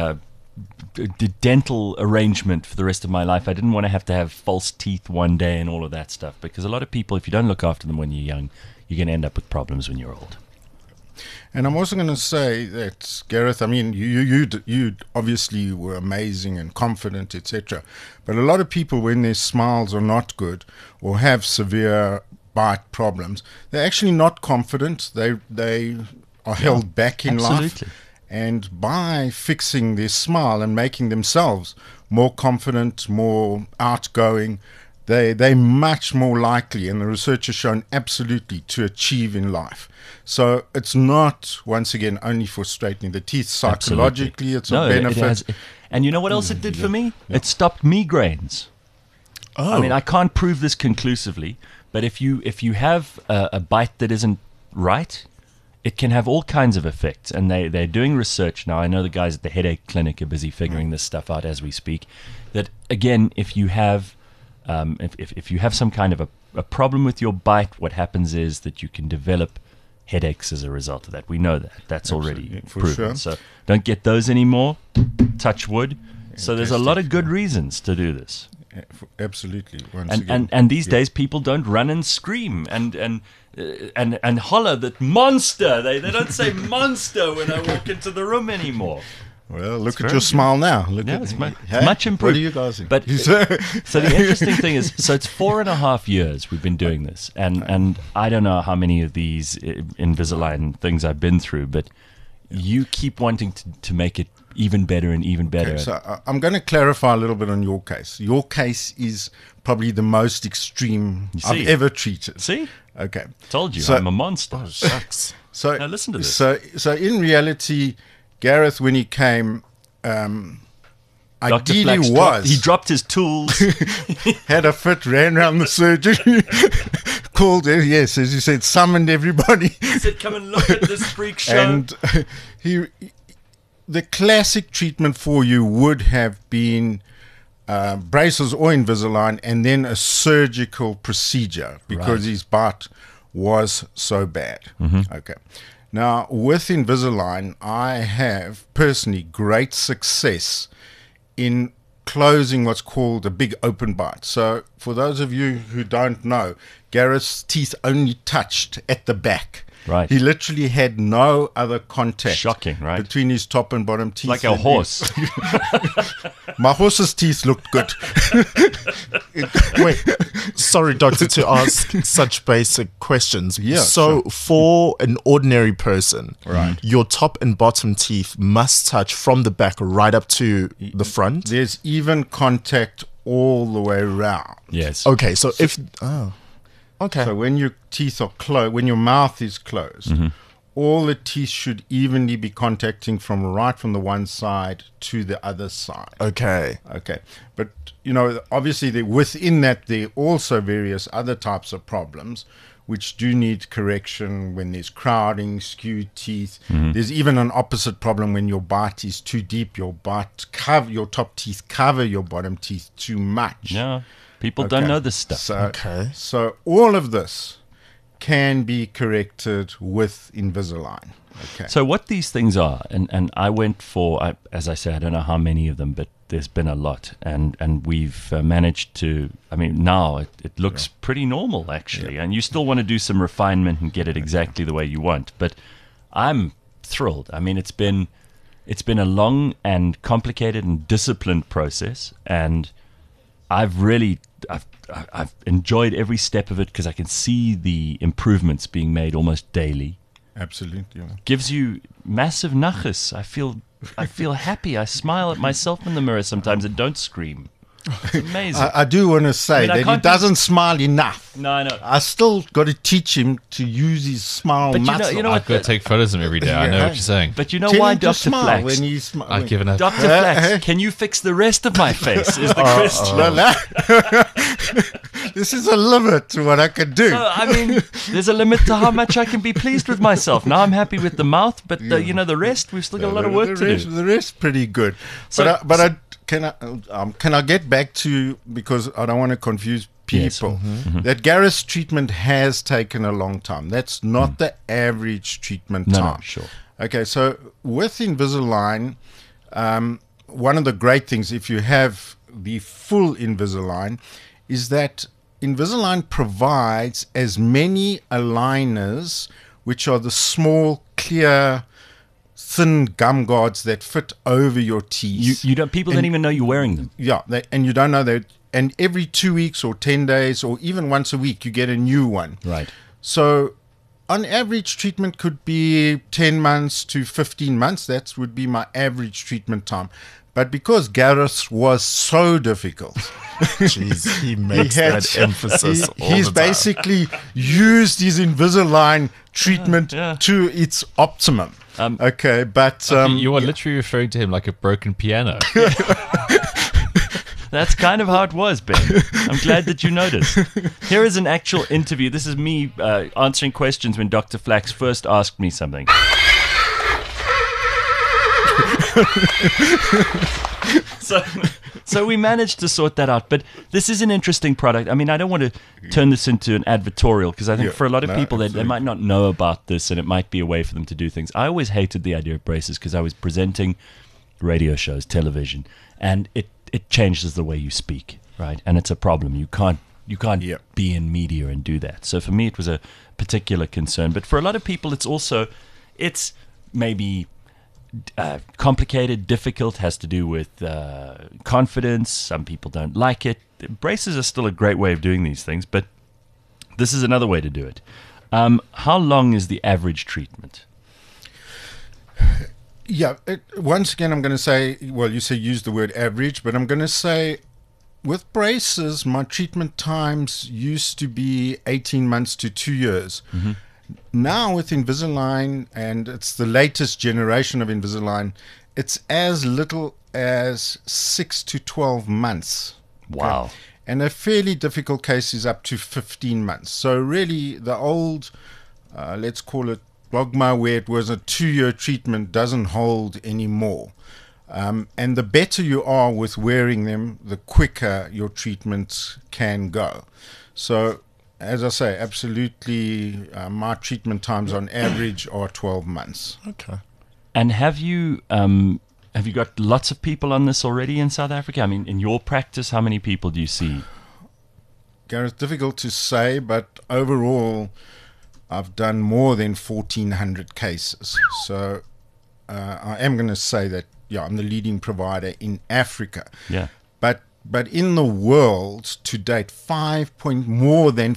dental arrangement for the rest of my life. I didn't want to have false teeth one day and all of that stuff, because a lot of people, if you don't look after them when you're young, you're going to end up with problems when you're old. And I'm also going to say that, Gareth, I mean, you obviously were amazing and confident, etc. But a lot of people, when their smiles are not good or have severe bite problems, they're actually not confident. They are held back in life. And by fixing their smile and making themselves more confident, more outgoing, they're much more likely, and the research has shown absolutely, to achieve in life. So it's not, once again, only for straightening the teeth. Psychologically, it's a benefit. And you know what else it did for me? Yeah. It stopped migraines. Oh. I mean, I can't prove this conclusively, but if you have a bite that isn't right, it can have all kinds of effects. And they're doing research now. I know the guys at the Headache Clinic are busy figuring this stuff out as we speak. That, again, if you have if you have some kind of a problem with your bite, what happens is that you can develop headaches as a result of that. We know that. That's already proven. Sure. So don't get those anymore. Touch wood. So there's a lot of good reasons to do this. Absolutely. And these days people don't run and scream and holler that monster. They don't say monster when I walk into the room anymore. Well, look at very your good. smile now. Look Yeah, at it's Hey, much improved. What do you guys think? But so the interesting thing is, so it's 4.5 years we've been doing this, and I don't know how many of these Invisalign things I've been through, but you keep wanting to make it even better and even better. Okay, so I'm going to clarify a little bit on your case. Your case is probably the most extreme see? I've ever treated. See? Okay. Told you, So- I'm a monster. Shucks. So Now listen to this. So in reality, Gareth, when he came, Dr. ideally Flax he dropped his tools. had a fit, ran around the surgery, called, yes, as you said, summoned everybody. He said, come and look at this freak show. And the classic treatment for you would have been braces or Invisalign and then a surgical procedure because his bite was so bad. Okay. Now, with Invisalign, I have personally great success in closing what's called a big open bite. So, for those of you who don't know, Gareth's teeth only touched at the back. Right. He literally had no other contact. Shocking, right? Between his top and bottom teeth. Like a horse. My horse's teeth looked good. Wait, sorry, doctor, to ask such basic questions. Yeah, so for an ordinary person, Right. your top and bottom teeth must touch from the back right up to the front. There's even contact all the way around. Yes. Okay, so if okay, So when your teeth are closed, when your mouth is closed, all the teeth should evenly be contacting from the one side to the other side. okay, Okay. But, obviously within that, there are also various other types of problems which do need correction when there's crowding, skewed teeth. There's even an opposite problem when your bite is too deep. Your top teeth cover your bottom teeth too much. Yeah. People don't Okay. know this stuff. okay. So all of this can be corrected with Invisalign. Okay. So what these things are, and I went for, as I say, I don't know how many of them, but there's been a lot, and we've managed to. I mean, now it looks pretty normal actually, and you still want to do some refinement and get it exactly the way you want. But I'm thrilled. I mean, it's been a long and complicated and disciplined process, and I've enjoyed every step of it because I can see the improvements being made almost daily. Absolutely. Gives you massive nachas. I feel happy. I smile at myself in the mirror sometimes and don't scream. It's amazing. I do want to say I that he can't doesn't smile enough. No, I know. I still got to teach him to use his smile But muscle. you know I've got to take photos of him every day. I know what you're saying. But you know Tell why, him to Dr. smile Flax? when he smiles. I've given up. Dr. Flax, can you fix the rest of my face? Is the question. This is a limit to what I can do. I mean, there's a limit to how much I can be pleased with myself. Now I'm happy with the mouth, but the rest, we've still got a lot of work to do. The rest pretty good. So- Can I get back to, because I don't want to confuse Yes. people, that Gareth's treatment has taken a long time. That's not the average treatment No, time. no, sure. Okay, so with Invisalign, one of the great things, if you have the full Invisalign, is that Invisalign provides as many aligners, which are the small, clear, thin gum guards that fit over your teeth. You don't. People don't even know you're wearing them. Yeah, and you don't know that. And every 2 weeks or 10 days or even once a week, you get a new one. Right. So on average, treatment could be 10 months to 15 months. That would be my average treatment time. But because Gareth was so difficult, Jeez, he makes that emphasis all he's the time. basically used his Invisalign treatment Yeah. to its optimum. Okay, but You are literally referring to him like a broken piano. That's kind of how it was, Ben. I'm glad that you noticed. Here is an actual interview. This is me answering questions when Dr. Flax first asked me something. So we managed to sort that out. But this is an interesting product. I mean, I don't want to turn this into an advertorial because I think for a lot of people, they might not know about this and it might be a way for them to do things. I always hated the idea of braces because I was presenting radio shows, television, and it changes the way you speak, right? And it's a problem. You can't be in media and do that. So for me, it was a particular concern. But for a lot of people, it's maybe complicated, difficult, has to do with confidence. Some people don't like it. Braces are still a great way of doing these things, but this is another way to do it. How long is the average treatment? Yeah, once again, I'm going to say, well, you say use the word average, but I'm going to say with braces, my treatment times used to be 18 months to 2 years. Mm-hmm. Now with Invisalign, and it's the latest generation of Invisalign, it's as little as 6 to 12 months. Wow. Okay? And a fairly difficult case is up to 15 months. So really the old, let's call it dogma, where it was a 2-year treatment, doesn't hold anymore. And the better you are with wearing them, the quicker your treatments can go. So, as I say, absolutely, my treatment times on average are 12 months. Okay. And have you got lots of people on this already in South Africa? I mean, in your practice, how many people do you see? Gareth, difficult to say, but overall, I've done more than 1,400 cases. So I am going to say that, yeah, I'm the leading provider in Africa. Yeah. But in the world to date, more than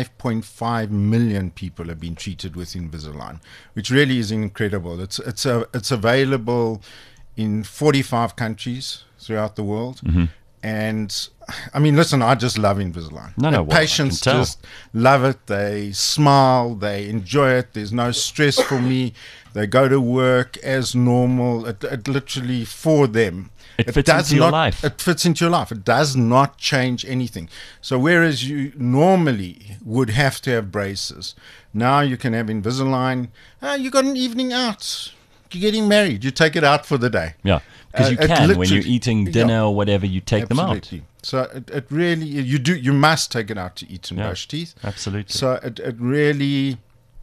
5.5 million people have been treated with Invisalign, which really is incredible. It's available in 45 countries throughout the world. Mm-hmm. And I mean, listen, I just love Invisalign. No, patients just love it. They smile, they enjoy it. There's no stress for me. They go to work as normal. It literally, for them, it fits into your life. It fits into your life. It does not change anything. So whereas you normally would have to have braces, now you can have Invisalign. You got an evening out. You're getting married. You take it out for the day. Yeah, because you can when you're eating dinner or whatever, you take absolutely. them out. So it really, you must take it out to eat and brush teeth. Absolutely. So it really.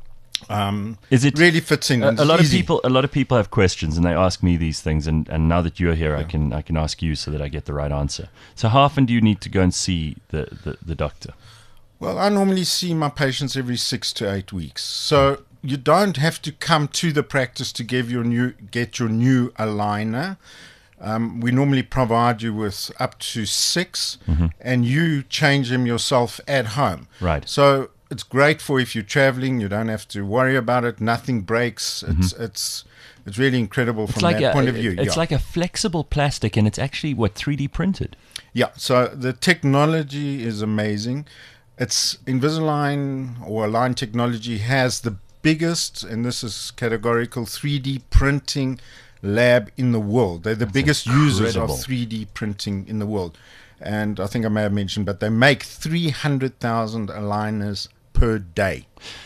Is it really fits in? A lot of people have questions and they ask me these things, and now that you're here, I can ask you so that I get the right answer. So how often do you need to go and see the doctor? Well, I normally see my patients every 6 to 8 weeks. So you don't have to come to the practice to get your new aligner. We normally provide you with up to 6, mm-hmm. and you change them yourself at home. Right. So it's great for if you're traveling. You don't have to worry about it. Nothing breaks. Mm-hmm. It's really incredible from that point of view. It's like a flexible plastic, and it's actually 3D printed. Yeah. So the technology is amazing. It's Invisalign or Align Technology has the biggest, and this is categorical, 3D printing lab in the world. They're the biggest users of 3D printing in the world. And I think I may have mentioned, but they make 300,000 aligners per day.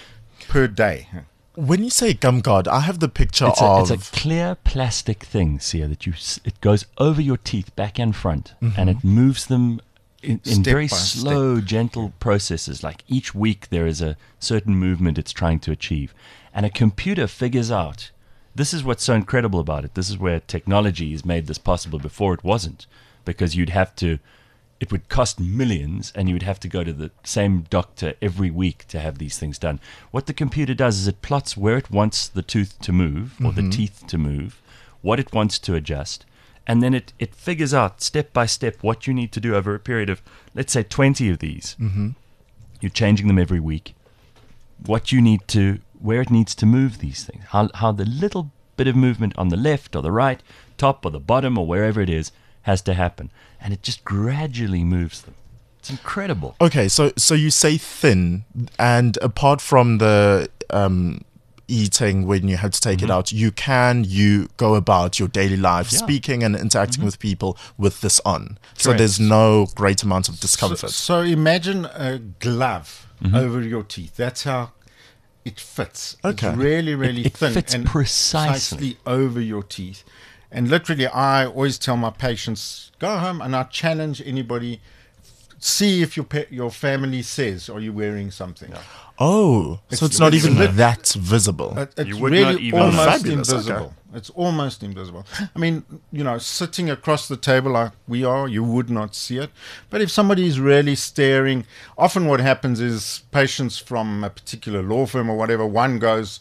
When you say gum guard, I have the picture It's a clear plastic thing, Sia, that it goes over your teeth, back and front, mm-hmm. and it moves them in very step. slow, gentle processes. Like each week there is a certain movement it's trying to achieve. And a computer figures out, this is what's so incredible about it. This is where technology has made this possible. Before it wasn't, because it would cost millions, and you would have to go to the same doctor every week to have these things done. What the computer does is it plots where it wants the tooth to move, or mm-hmm. the teeth to move, what it wants to adjust, and then it figures out step by step what you need to do over a period of, let's say, 20 of these. Mm-hmm. You're changing them every week. What you need to, where it needs to move these things, how the little bit of movement on the left or the right, top or the bottom or wherever it is, has to happen. And it just gradually moves them. It's incredible. Okay, so you say thin, and apart from the eating when you have to take mm-hmm. it out, you go about your daily life speaking and interacting mm-hmm. with people with this on. Correct. So there's no great amount of discomfort. So imagine a glove mm-hmm. over your teeth. That's how it fits. Okay. It's really, really it thin. fits and precisely over your teeth. And literally, I always tell my patients, go home and I challenge anybody, see if your family says, are you wearing something? Yeah. Oh, so it's not even that visible. It's You would really not even almost Fabulous, invisible. okay. It's almost invisible. I mean, sitting across the table like we are, you would not see it. But if somebody is really staring, often what happens is patients from a particular law firm or whatever, one goes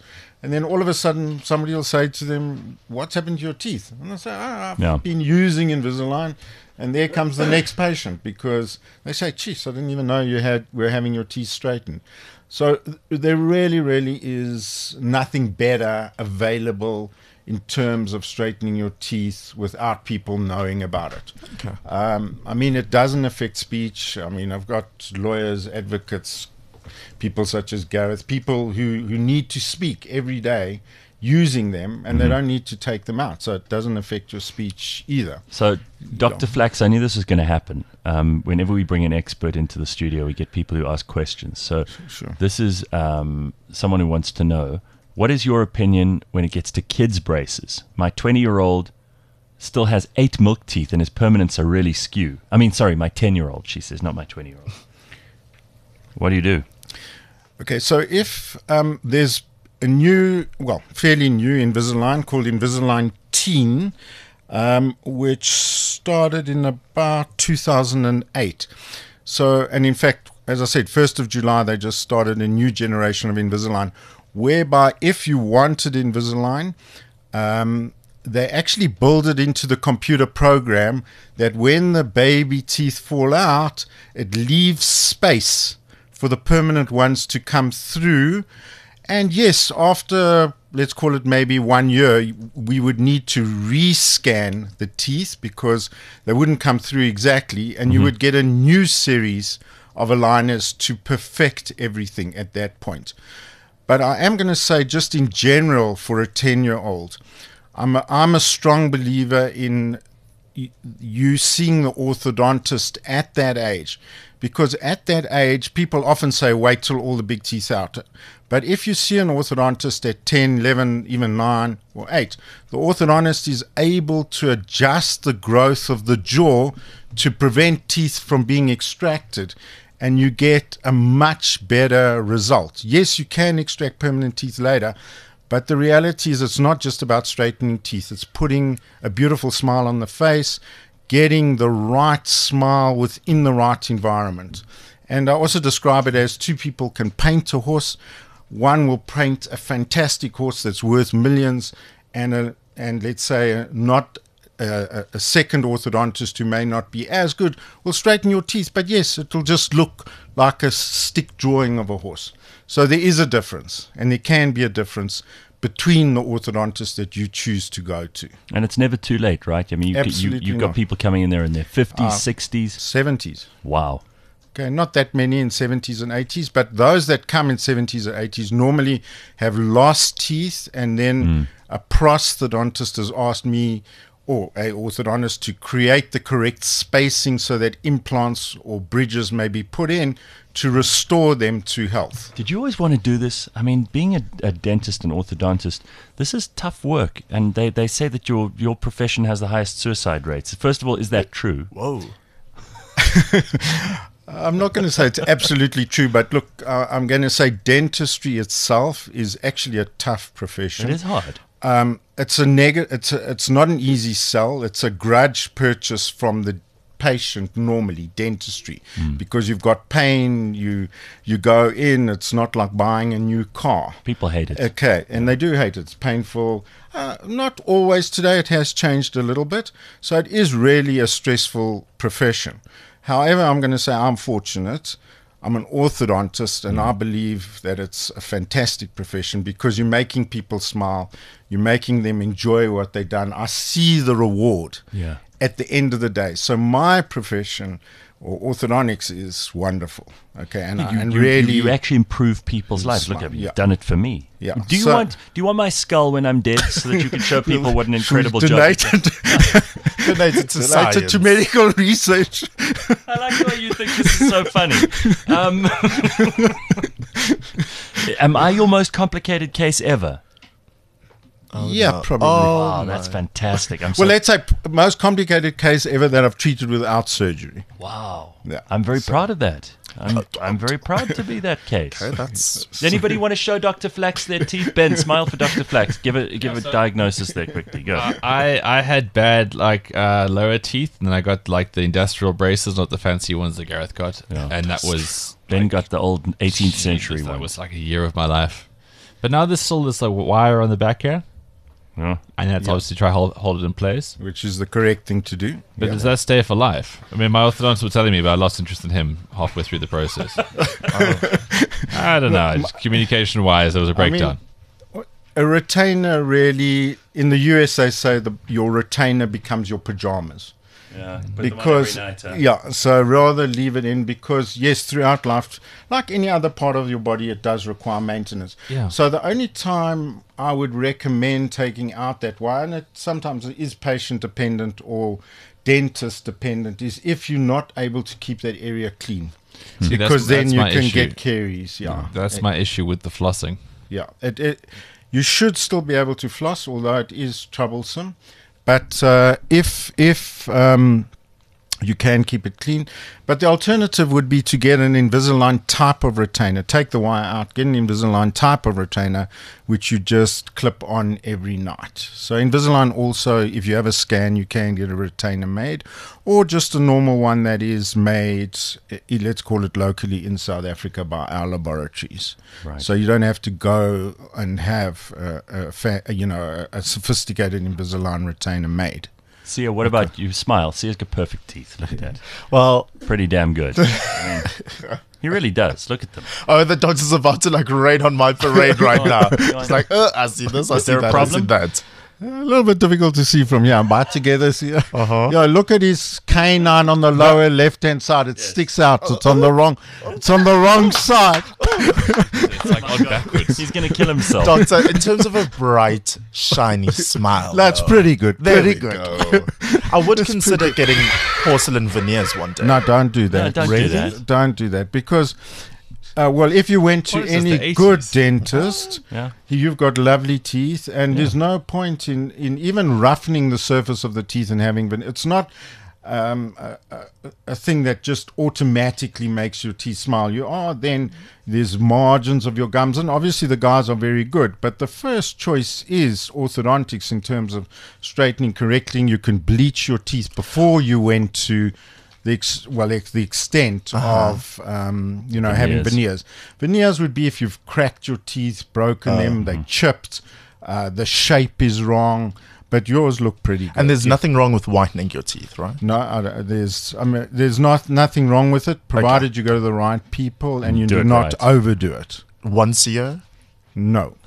And then all of a sudden, somebody will say to them, "What's happened to your teeth?" And they'll say, "I've Yeah. been using Invisalign." And there comes the next patient, because they say, "Geez, I didn't even know we're having your teeth straightened." So there really, really is nothing better available in terms of straightening your teeth without people knowing about it. Okay. I mean, it doesn't affect speech. I mean, I've got lawyers, advocates, people such as Gareth, people who need to speak every day using them, and they don't need to take them out. So it doesn't affect your speech either. So, Dr. Flax, I knew this was going to happen. Whenever we bring an expert into the studio, we get people who ask questions. So Sure. this is someone who wants to know, what is your opinion when it gets to kids' braces? My 20-year-old still has 8 milk teeth and his permanents are really skew. I mean, sorry, my 10-year-old, she says, not my 20-year-old. What do you do? Okay, so if there's a new, fairly new Invisalign called Invisalign Teen, which started in about 2008. So, and in fact, as I said, 1st of July, they just started a new generation of Invisalign, whereby if you wanted Invisalign, they actually build it into the computer program that when the baby teeth fall out, it leaves space for the permanent ones to come through. And yes, after, let's call it maybe 1 year, we would need to rescan the teeth because they wouldn't come through exactly, and you would get a new series of aligners to perfect everything at that point. But I am going to say, just in general, for a 10-year-old, I'm a strong believer in you seeing the orthodontist at that age, because at that age, people often say, wait till all the big teeth out. But if you see an orthodontist at 10, 11, even 9 or 8, the orthodontist is able to adjust the growth of the jaw to prevent teeth from being extracted, and you get a much better result. Yes, you can extract permanent teeth later, but the reality is it's not just about straightening teeth. It's putting a beautiful smile on the face, getting the right smile within the right environment. And I also describe it as 2 people can paint a horse. One will paint a fantastic horse that's worth millions, and let's say not a second orthodontist who may not be as good will straighten your teeth, but yes, it will just look like a stick drawing of a horse. So there is a difference, and there can be a difference between the orthodontist that you choose to go to. And it's never too late, right? I mean, you've got not. people coming in there in their 50s, 60s. 70s. Wow. Okay, not that many in 70s and 80s, but those that come in 70s or 80s normally have lost teeth, and then a prosthodontist has asked me or a orthodontist to create the correct spacing so that implants or bridges may be put in to restore them to health. Did you always want to do this? I mean, being a dentist and orthodontist, this is tough work, and they say that your profession has the highest suicide rates. First of all, is that true? Whoa. I'm not going to say it's absolutely true, but look, I'm going to say dentistry itself is actually a tough profession. It is hard. It's not an easy sell. It's a grudge purchase from the patient normally, dentistry, because you've got pain, you go in, it's not like buying a new car. People hate it. Okay, and they do hate it. It's painful. Not always. Today it has changed a little bit, so it is really a stressful profession. However, I'm going to say I'm fortunate. I'm an orthodontist, and I believe that it's a fantastic profession because you're making people smile, you're making them enjoy what they've done. I see the reward at the end of the day. So my profession, or orthodontics, is wonderful. Okay, and you actually improve people's lives. Look, you've done it for me. Yeah. Do you want my skull when I'm dead so that you can show people what an incredible job? Donated to science. Donated to medical research. I like the way you think this is so funny. Am I your most complicated case ever? Yeah, probably. Oh, that's fantastic. Well, let's say most complicated case ever that I've treated without surgery. Wow. Yeah. I'm very proud of that. I'm very proud to be that case. Okay, that's... Does anybody want to show Dr. Flax their teeth? Ben, smile for Dr. Flax. Give a diagnosis there quickly. Go. I had bad lower teeth, and then I got the industrial braces, not the fancy ones that Gareth got, and that was Ben got the old 18th century that one. was a year of my life. But now there's still this like wire on the back here, Yeah. and that's obviously try hold it in place. Which is the correct thing to do. But does that stay for life? I mean, my orthodontist was telling me, but I lost interest in him halfway through the process. I don't know. Communication-wise, there was a breakdown. A retainer really, in the US, they say your retainer becomes your pajamas. Yeah. Because so rather leave it in, because yes, throughout life, like any other part of your body, it does require maintenance. Yeah. So the only time I would recommend taking out that wire, and it sometimes is patient dependent or dentist dependent, is if you're not able to keep that area clean. See, Because then that's you my can issue. get caries. Yeah. That's my issue with the flossing. Yeah, you should still be able to floss, although it is troublesome. But if you can keep it clean. But the alternative would be to get an Invisalign type of retainer. Take the wire out, get an Invisalign type of retainer, which you just clip on every night. So Invisalign also, if you have a scan, you can get a retainer made, or just a normal one that is made, let's call it locally in South Africa by our laboratories. Right. So you don't have to go and have a sophisticated Invisalign retainer made. Sia, what about you? Smile. Sia's got perfect teeth. Look at that. Well, Pretty damn good. I mean, he really does. Look at them. oh, the doctor's about to like rain on my parade right now. It's like, I see this, I see there a that, problem? I see that. A little bit difficult to see from here, but together, see. Uh-huh. Yeah, look at his canine on the lower left-hand side. It sticks out. It's on the wrong. It's on the wrong side. It's like on backwards. He's going to kill himself. Doctor, in terms of a bright, shiny smile, That's pretty good. there Pretty we good. go. I would consider getting porcelain veneers one day. No, don't do that. No, don't do that. Don't do that, because, well, if you went to What is this, any the good 80s? dentist, Yeah. you've got lovely teeth, and there's no point in even roughening the surface of the teeth and having it's not a thing that just automatically makes your teeth smile. Then there's margins of your gums, and obviously the guys are very good, but the first choice is orthodontics in terms of straightening, correcting. You can bleach your teeth before you went to the extent of having veneers. Veneers would be if you've cracked your teeth, broken them, they chipped, the shape is wrong, but yours look pretty good. And there's nothing wrong with whitening your teeth, right? No, there's nothing wrong with it, provided you go to the right people and you Do do it not right. overdo it. Once a year? No.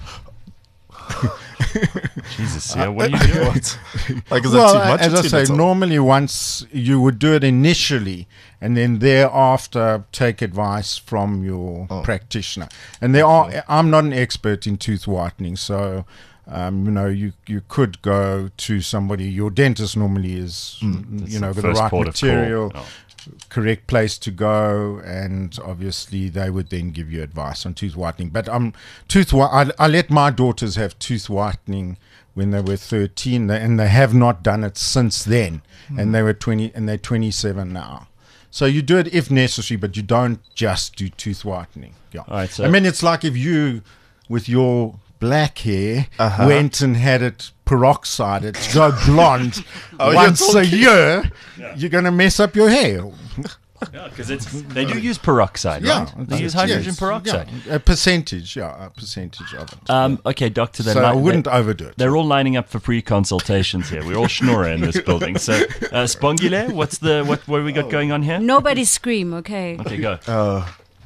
Jesus, Sia, what are you doing? Like, is that too much? as or I too say, little? normally once you would do it initially, and then thereafter take advice from your practitioner. And I'm not an expert in tooth whitening, so you could go to somebody. Your dentist normally is, That's got the first right port of call. material. Oh. Correct place to go, and obviously they would then give you advice on tooth whitening. But I let my daughters have tooth whitening when they were 13, and they have not done it since then. And they were 20, and they're 27 now. So you do it if necessary, but you don't just do tooth whitening. Yeah. All right, so- I mean, it's like if you, with your black hair, went and had it peroxided to go blonde once a year, you're going to mess up your hair. Yeah, because they do use peroxide, right? They use hydrogen yes, peroxide. Yeah, a percentage of it. Okay, doctor, So I wouldn't overdo it. They're all lining up for pre-consultations here. We're all schnorrer in this building. So, Spongile, what have we got going on here? Nobody scream, okay? Okay, go. Go.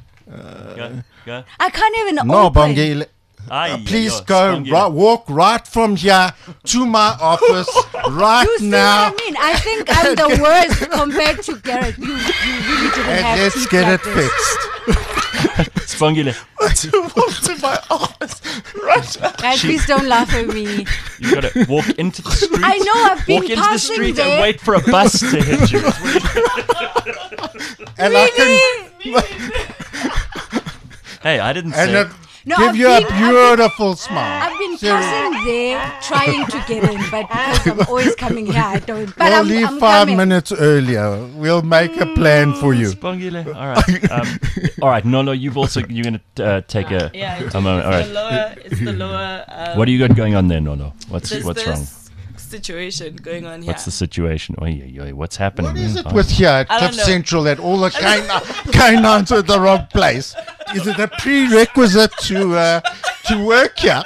I can't even No, open. Bongi, Ay, please yo, go, Spongile. walk right from here to my office right You see now. what I mean? I think I'm the worst compared to Garrett. You really didn't And have let's teeth get like it this. fixed. Spongile, to my office. Right. Guys, please don't laugh at me. you got to walk into the street. I know, I've been Walk into the passing street there. and wait for a bus to hit you. And Hey, I didn't and say. it No, give I've you a been- beautiful smile. I've been Seriously. passing there trying to get in, but because I'm always coming here, I don't. But We'll I'm leave I'm 5 coming. minutes earlier. We'll make a plan for you. Spongile. All right. All right. No, you're going to take a moment. All right. It's the lower. What do you got going on there, Nono? What's there's wrong? this situation going on here. What's the situation? What's happening? What is it Oh. with here at I don't Cliff know. Central that all the canines are at the wrong place? Is it a prerequisite to to work here.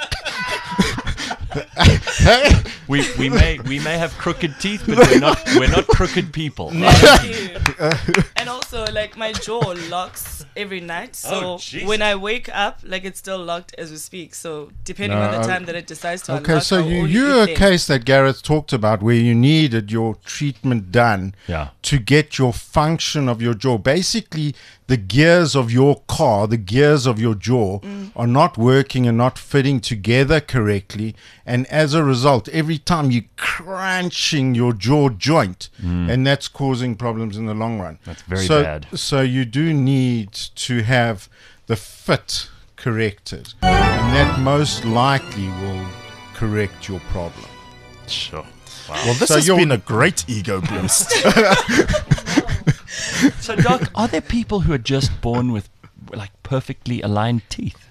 We may have crooked teeth, but we're not crooked people. Thank you. And also, like, my jaw locks every night. So when I wake up, like, it's still locked as we speak. So depending on the time that it decides to unlock, Okay, so you're a case that Gareth talked about where you needed your treatment done to get your function of your jaw. Basically, the gears of your car, the gears of your jaw are not working and not fitting together correctly. And as a result, every time you're crunching your jaw joint, and that's causing problems in the long run. That's very bad. So you do need to have the fit corrected. And that most likely will correct your problem. Sure. Wow. Well, this has been a great ego boost. So, Doc, are there people who are just born with like perfectly aligned teeth?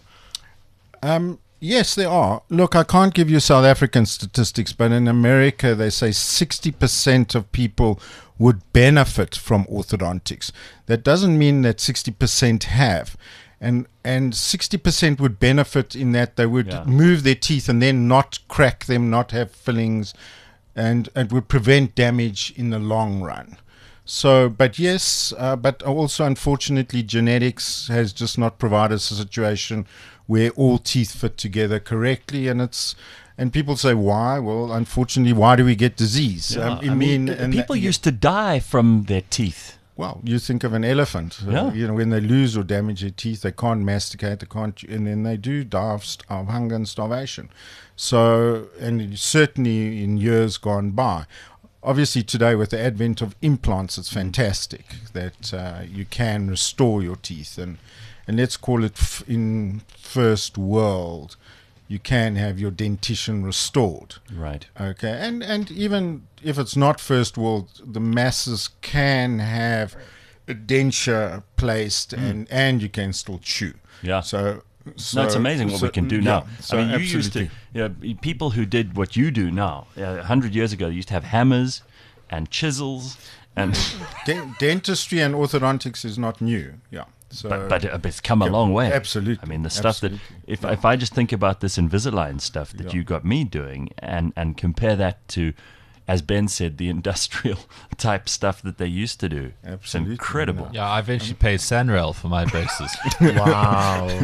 Yes, there are. Look, I can't give you South African statistics, but in America, they say 60% of people would benefit from orthodontics. That doesn't mean that 60% have. And 60% would benefit in that they would move their teeth and then not crack them, not have fillings, and it would prevent damage in the long run. So, but yes, but also unfortunately genetics has just not provided us a situation where all teeth fit together correctly, and people say why? Well, unfortunately, why do we get disease? I mean people used to die from their teeth. Well, you think of an elephant. When they lose or damage their teeth, they can't masticate, and then they do die of hunger and starvation. So, and certainly in years gone by. Obviously, today with the advent of implants, it's fantastic that you can restore your teeth, and let's call it in first world, you can have your dentition restored. Right. Okay, and even if it's not first world, the masses can have a denture placed, and you can still chew. Yeah. So no, it's amazing what we can do now. So I mean, you used to, people who did what you do now, 100 years ago, they used to have hammers and chisels and dentistry and orthodontics is not new. Yeah. So, but it's come a long way. Absolutely. I mean, the stuff that if I just think about this Invisalign stuff that you got me doing and compare that to, as Ben said, the industrial type stuff that they used to do. Absolutely. It's incredible. Yeah, I eventually paid Sanrail for my braces. Wow.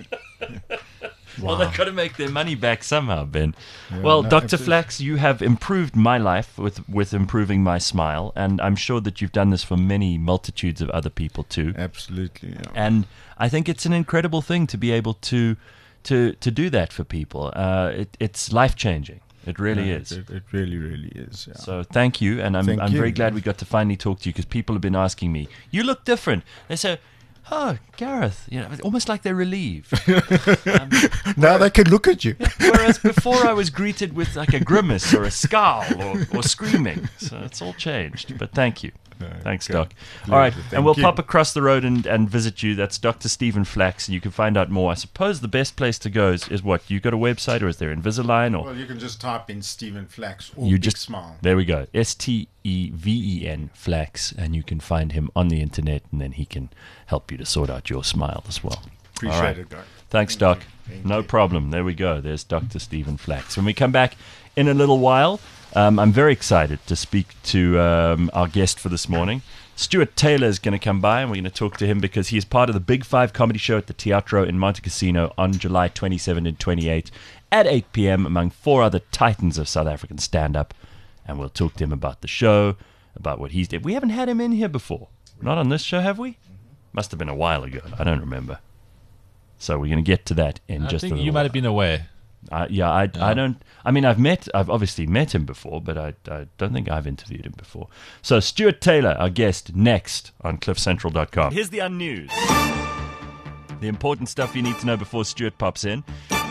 Well, they've got to make their money back somehow, Ben. Yeah, well, no, Dr. absolutely. Flax, you have improved my life with improving my smile, and I'm sure that you've done this for many multitudes of other people too. Absolutely. Yeah. And I think it's an incredible thing to be able to do that for people. It's life-changing. It really is. It really, really is. Yeah. So thank you, and I'm very glad we got to finally talk to you, because people have been asking me, you look different. They say, oh, Gareth, almost like they're relieved. Now they can look at you. Whereas before I was greeted with like a grimace or a scowl or screaming. So it's all changed. But thank you. Thanks, good. Doc. All right, and we'll you. pop across the road and visit you. That's Dr. Stephen Flax, and you can find out more. I suppose the best place to go is what? You got a website, or is there Invisalign? Or Well, you can just type in Stephen Flax or you Big just Smile. There we go. STEVEN Flax, and you can find him on the internet, and then he can help you to sort out your smile as well. Appreciate All right. it, Doc. Thanks, Doc. Thank No you. problem. There we go. There's Dr. Stephen Flax. When we come back in a little while, I'm very excited to speak to our guest for this morning. Stuart Taylor is going to come by, and we're going to talk to him because he is part of the Big Five comedy show at the Teatro in Monte Cassino on July 27 and 28 at 8 p.m. among 4 other titans of South African stand-up. And we'll talk to him about the show, about what he's did. We haven't had him in here before. Not on this show, have we? Must have been a while ago. I don't remember. So we're going to get to that in just a little you might have been away. I don't. I mean, I've obviously met him before, but I don't think I've interviewed him before. So Stuart Taylor, our guest, next on CliffCentral.com. Here's the unnews. The important stuff you need to know before Stuart pops in.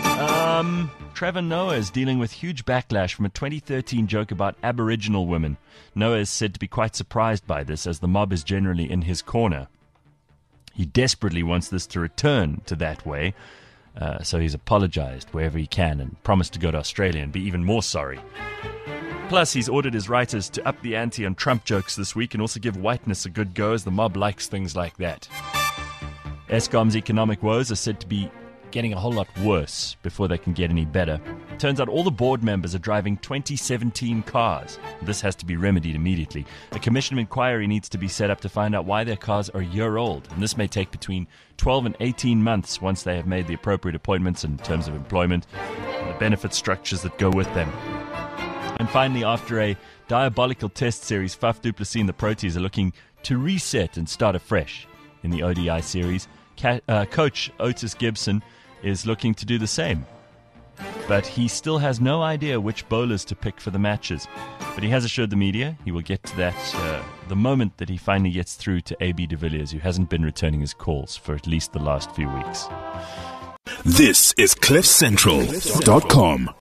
Trevor Noah is dealing with huge backlash from a 2013 joke about Aboriginal women. Noah is said to be quite surprised by this, as the mob is generally in his corner. He desperately wants this to return to that way. So he's apologized wherever he can and promised to go to Australia and be even more sorry. Plus, he's ordered his writers to up the ante on Trump jokes this week and also give whiteness a good go, as the mob likes things like that. Eskom's economic woes are said to be getting a whole lot worse before they can get any better. Turns out all the board members are driving 2017 cars. This has to be remedied immediately. A commission of inquiry needs to be set up to find out why their cars are a year old, and this may take between 12 and 18 months once they have made the appropriate appointments in terms of employment and the benefit structures that go with them. And finally, after a diabolical test series, Faf du Plessis and the Proteas are looking to reset and start afresh in the ODI series. Coach Otis Gibson is looking to do the same, but he still has no idea which bowlers to pick for the matches. But he has assured the media he will get to that the moment that he finally gets through to AB de Villiers, who hasn't been returning his calls for at least the last few weeks. This is CliffCentral.com.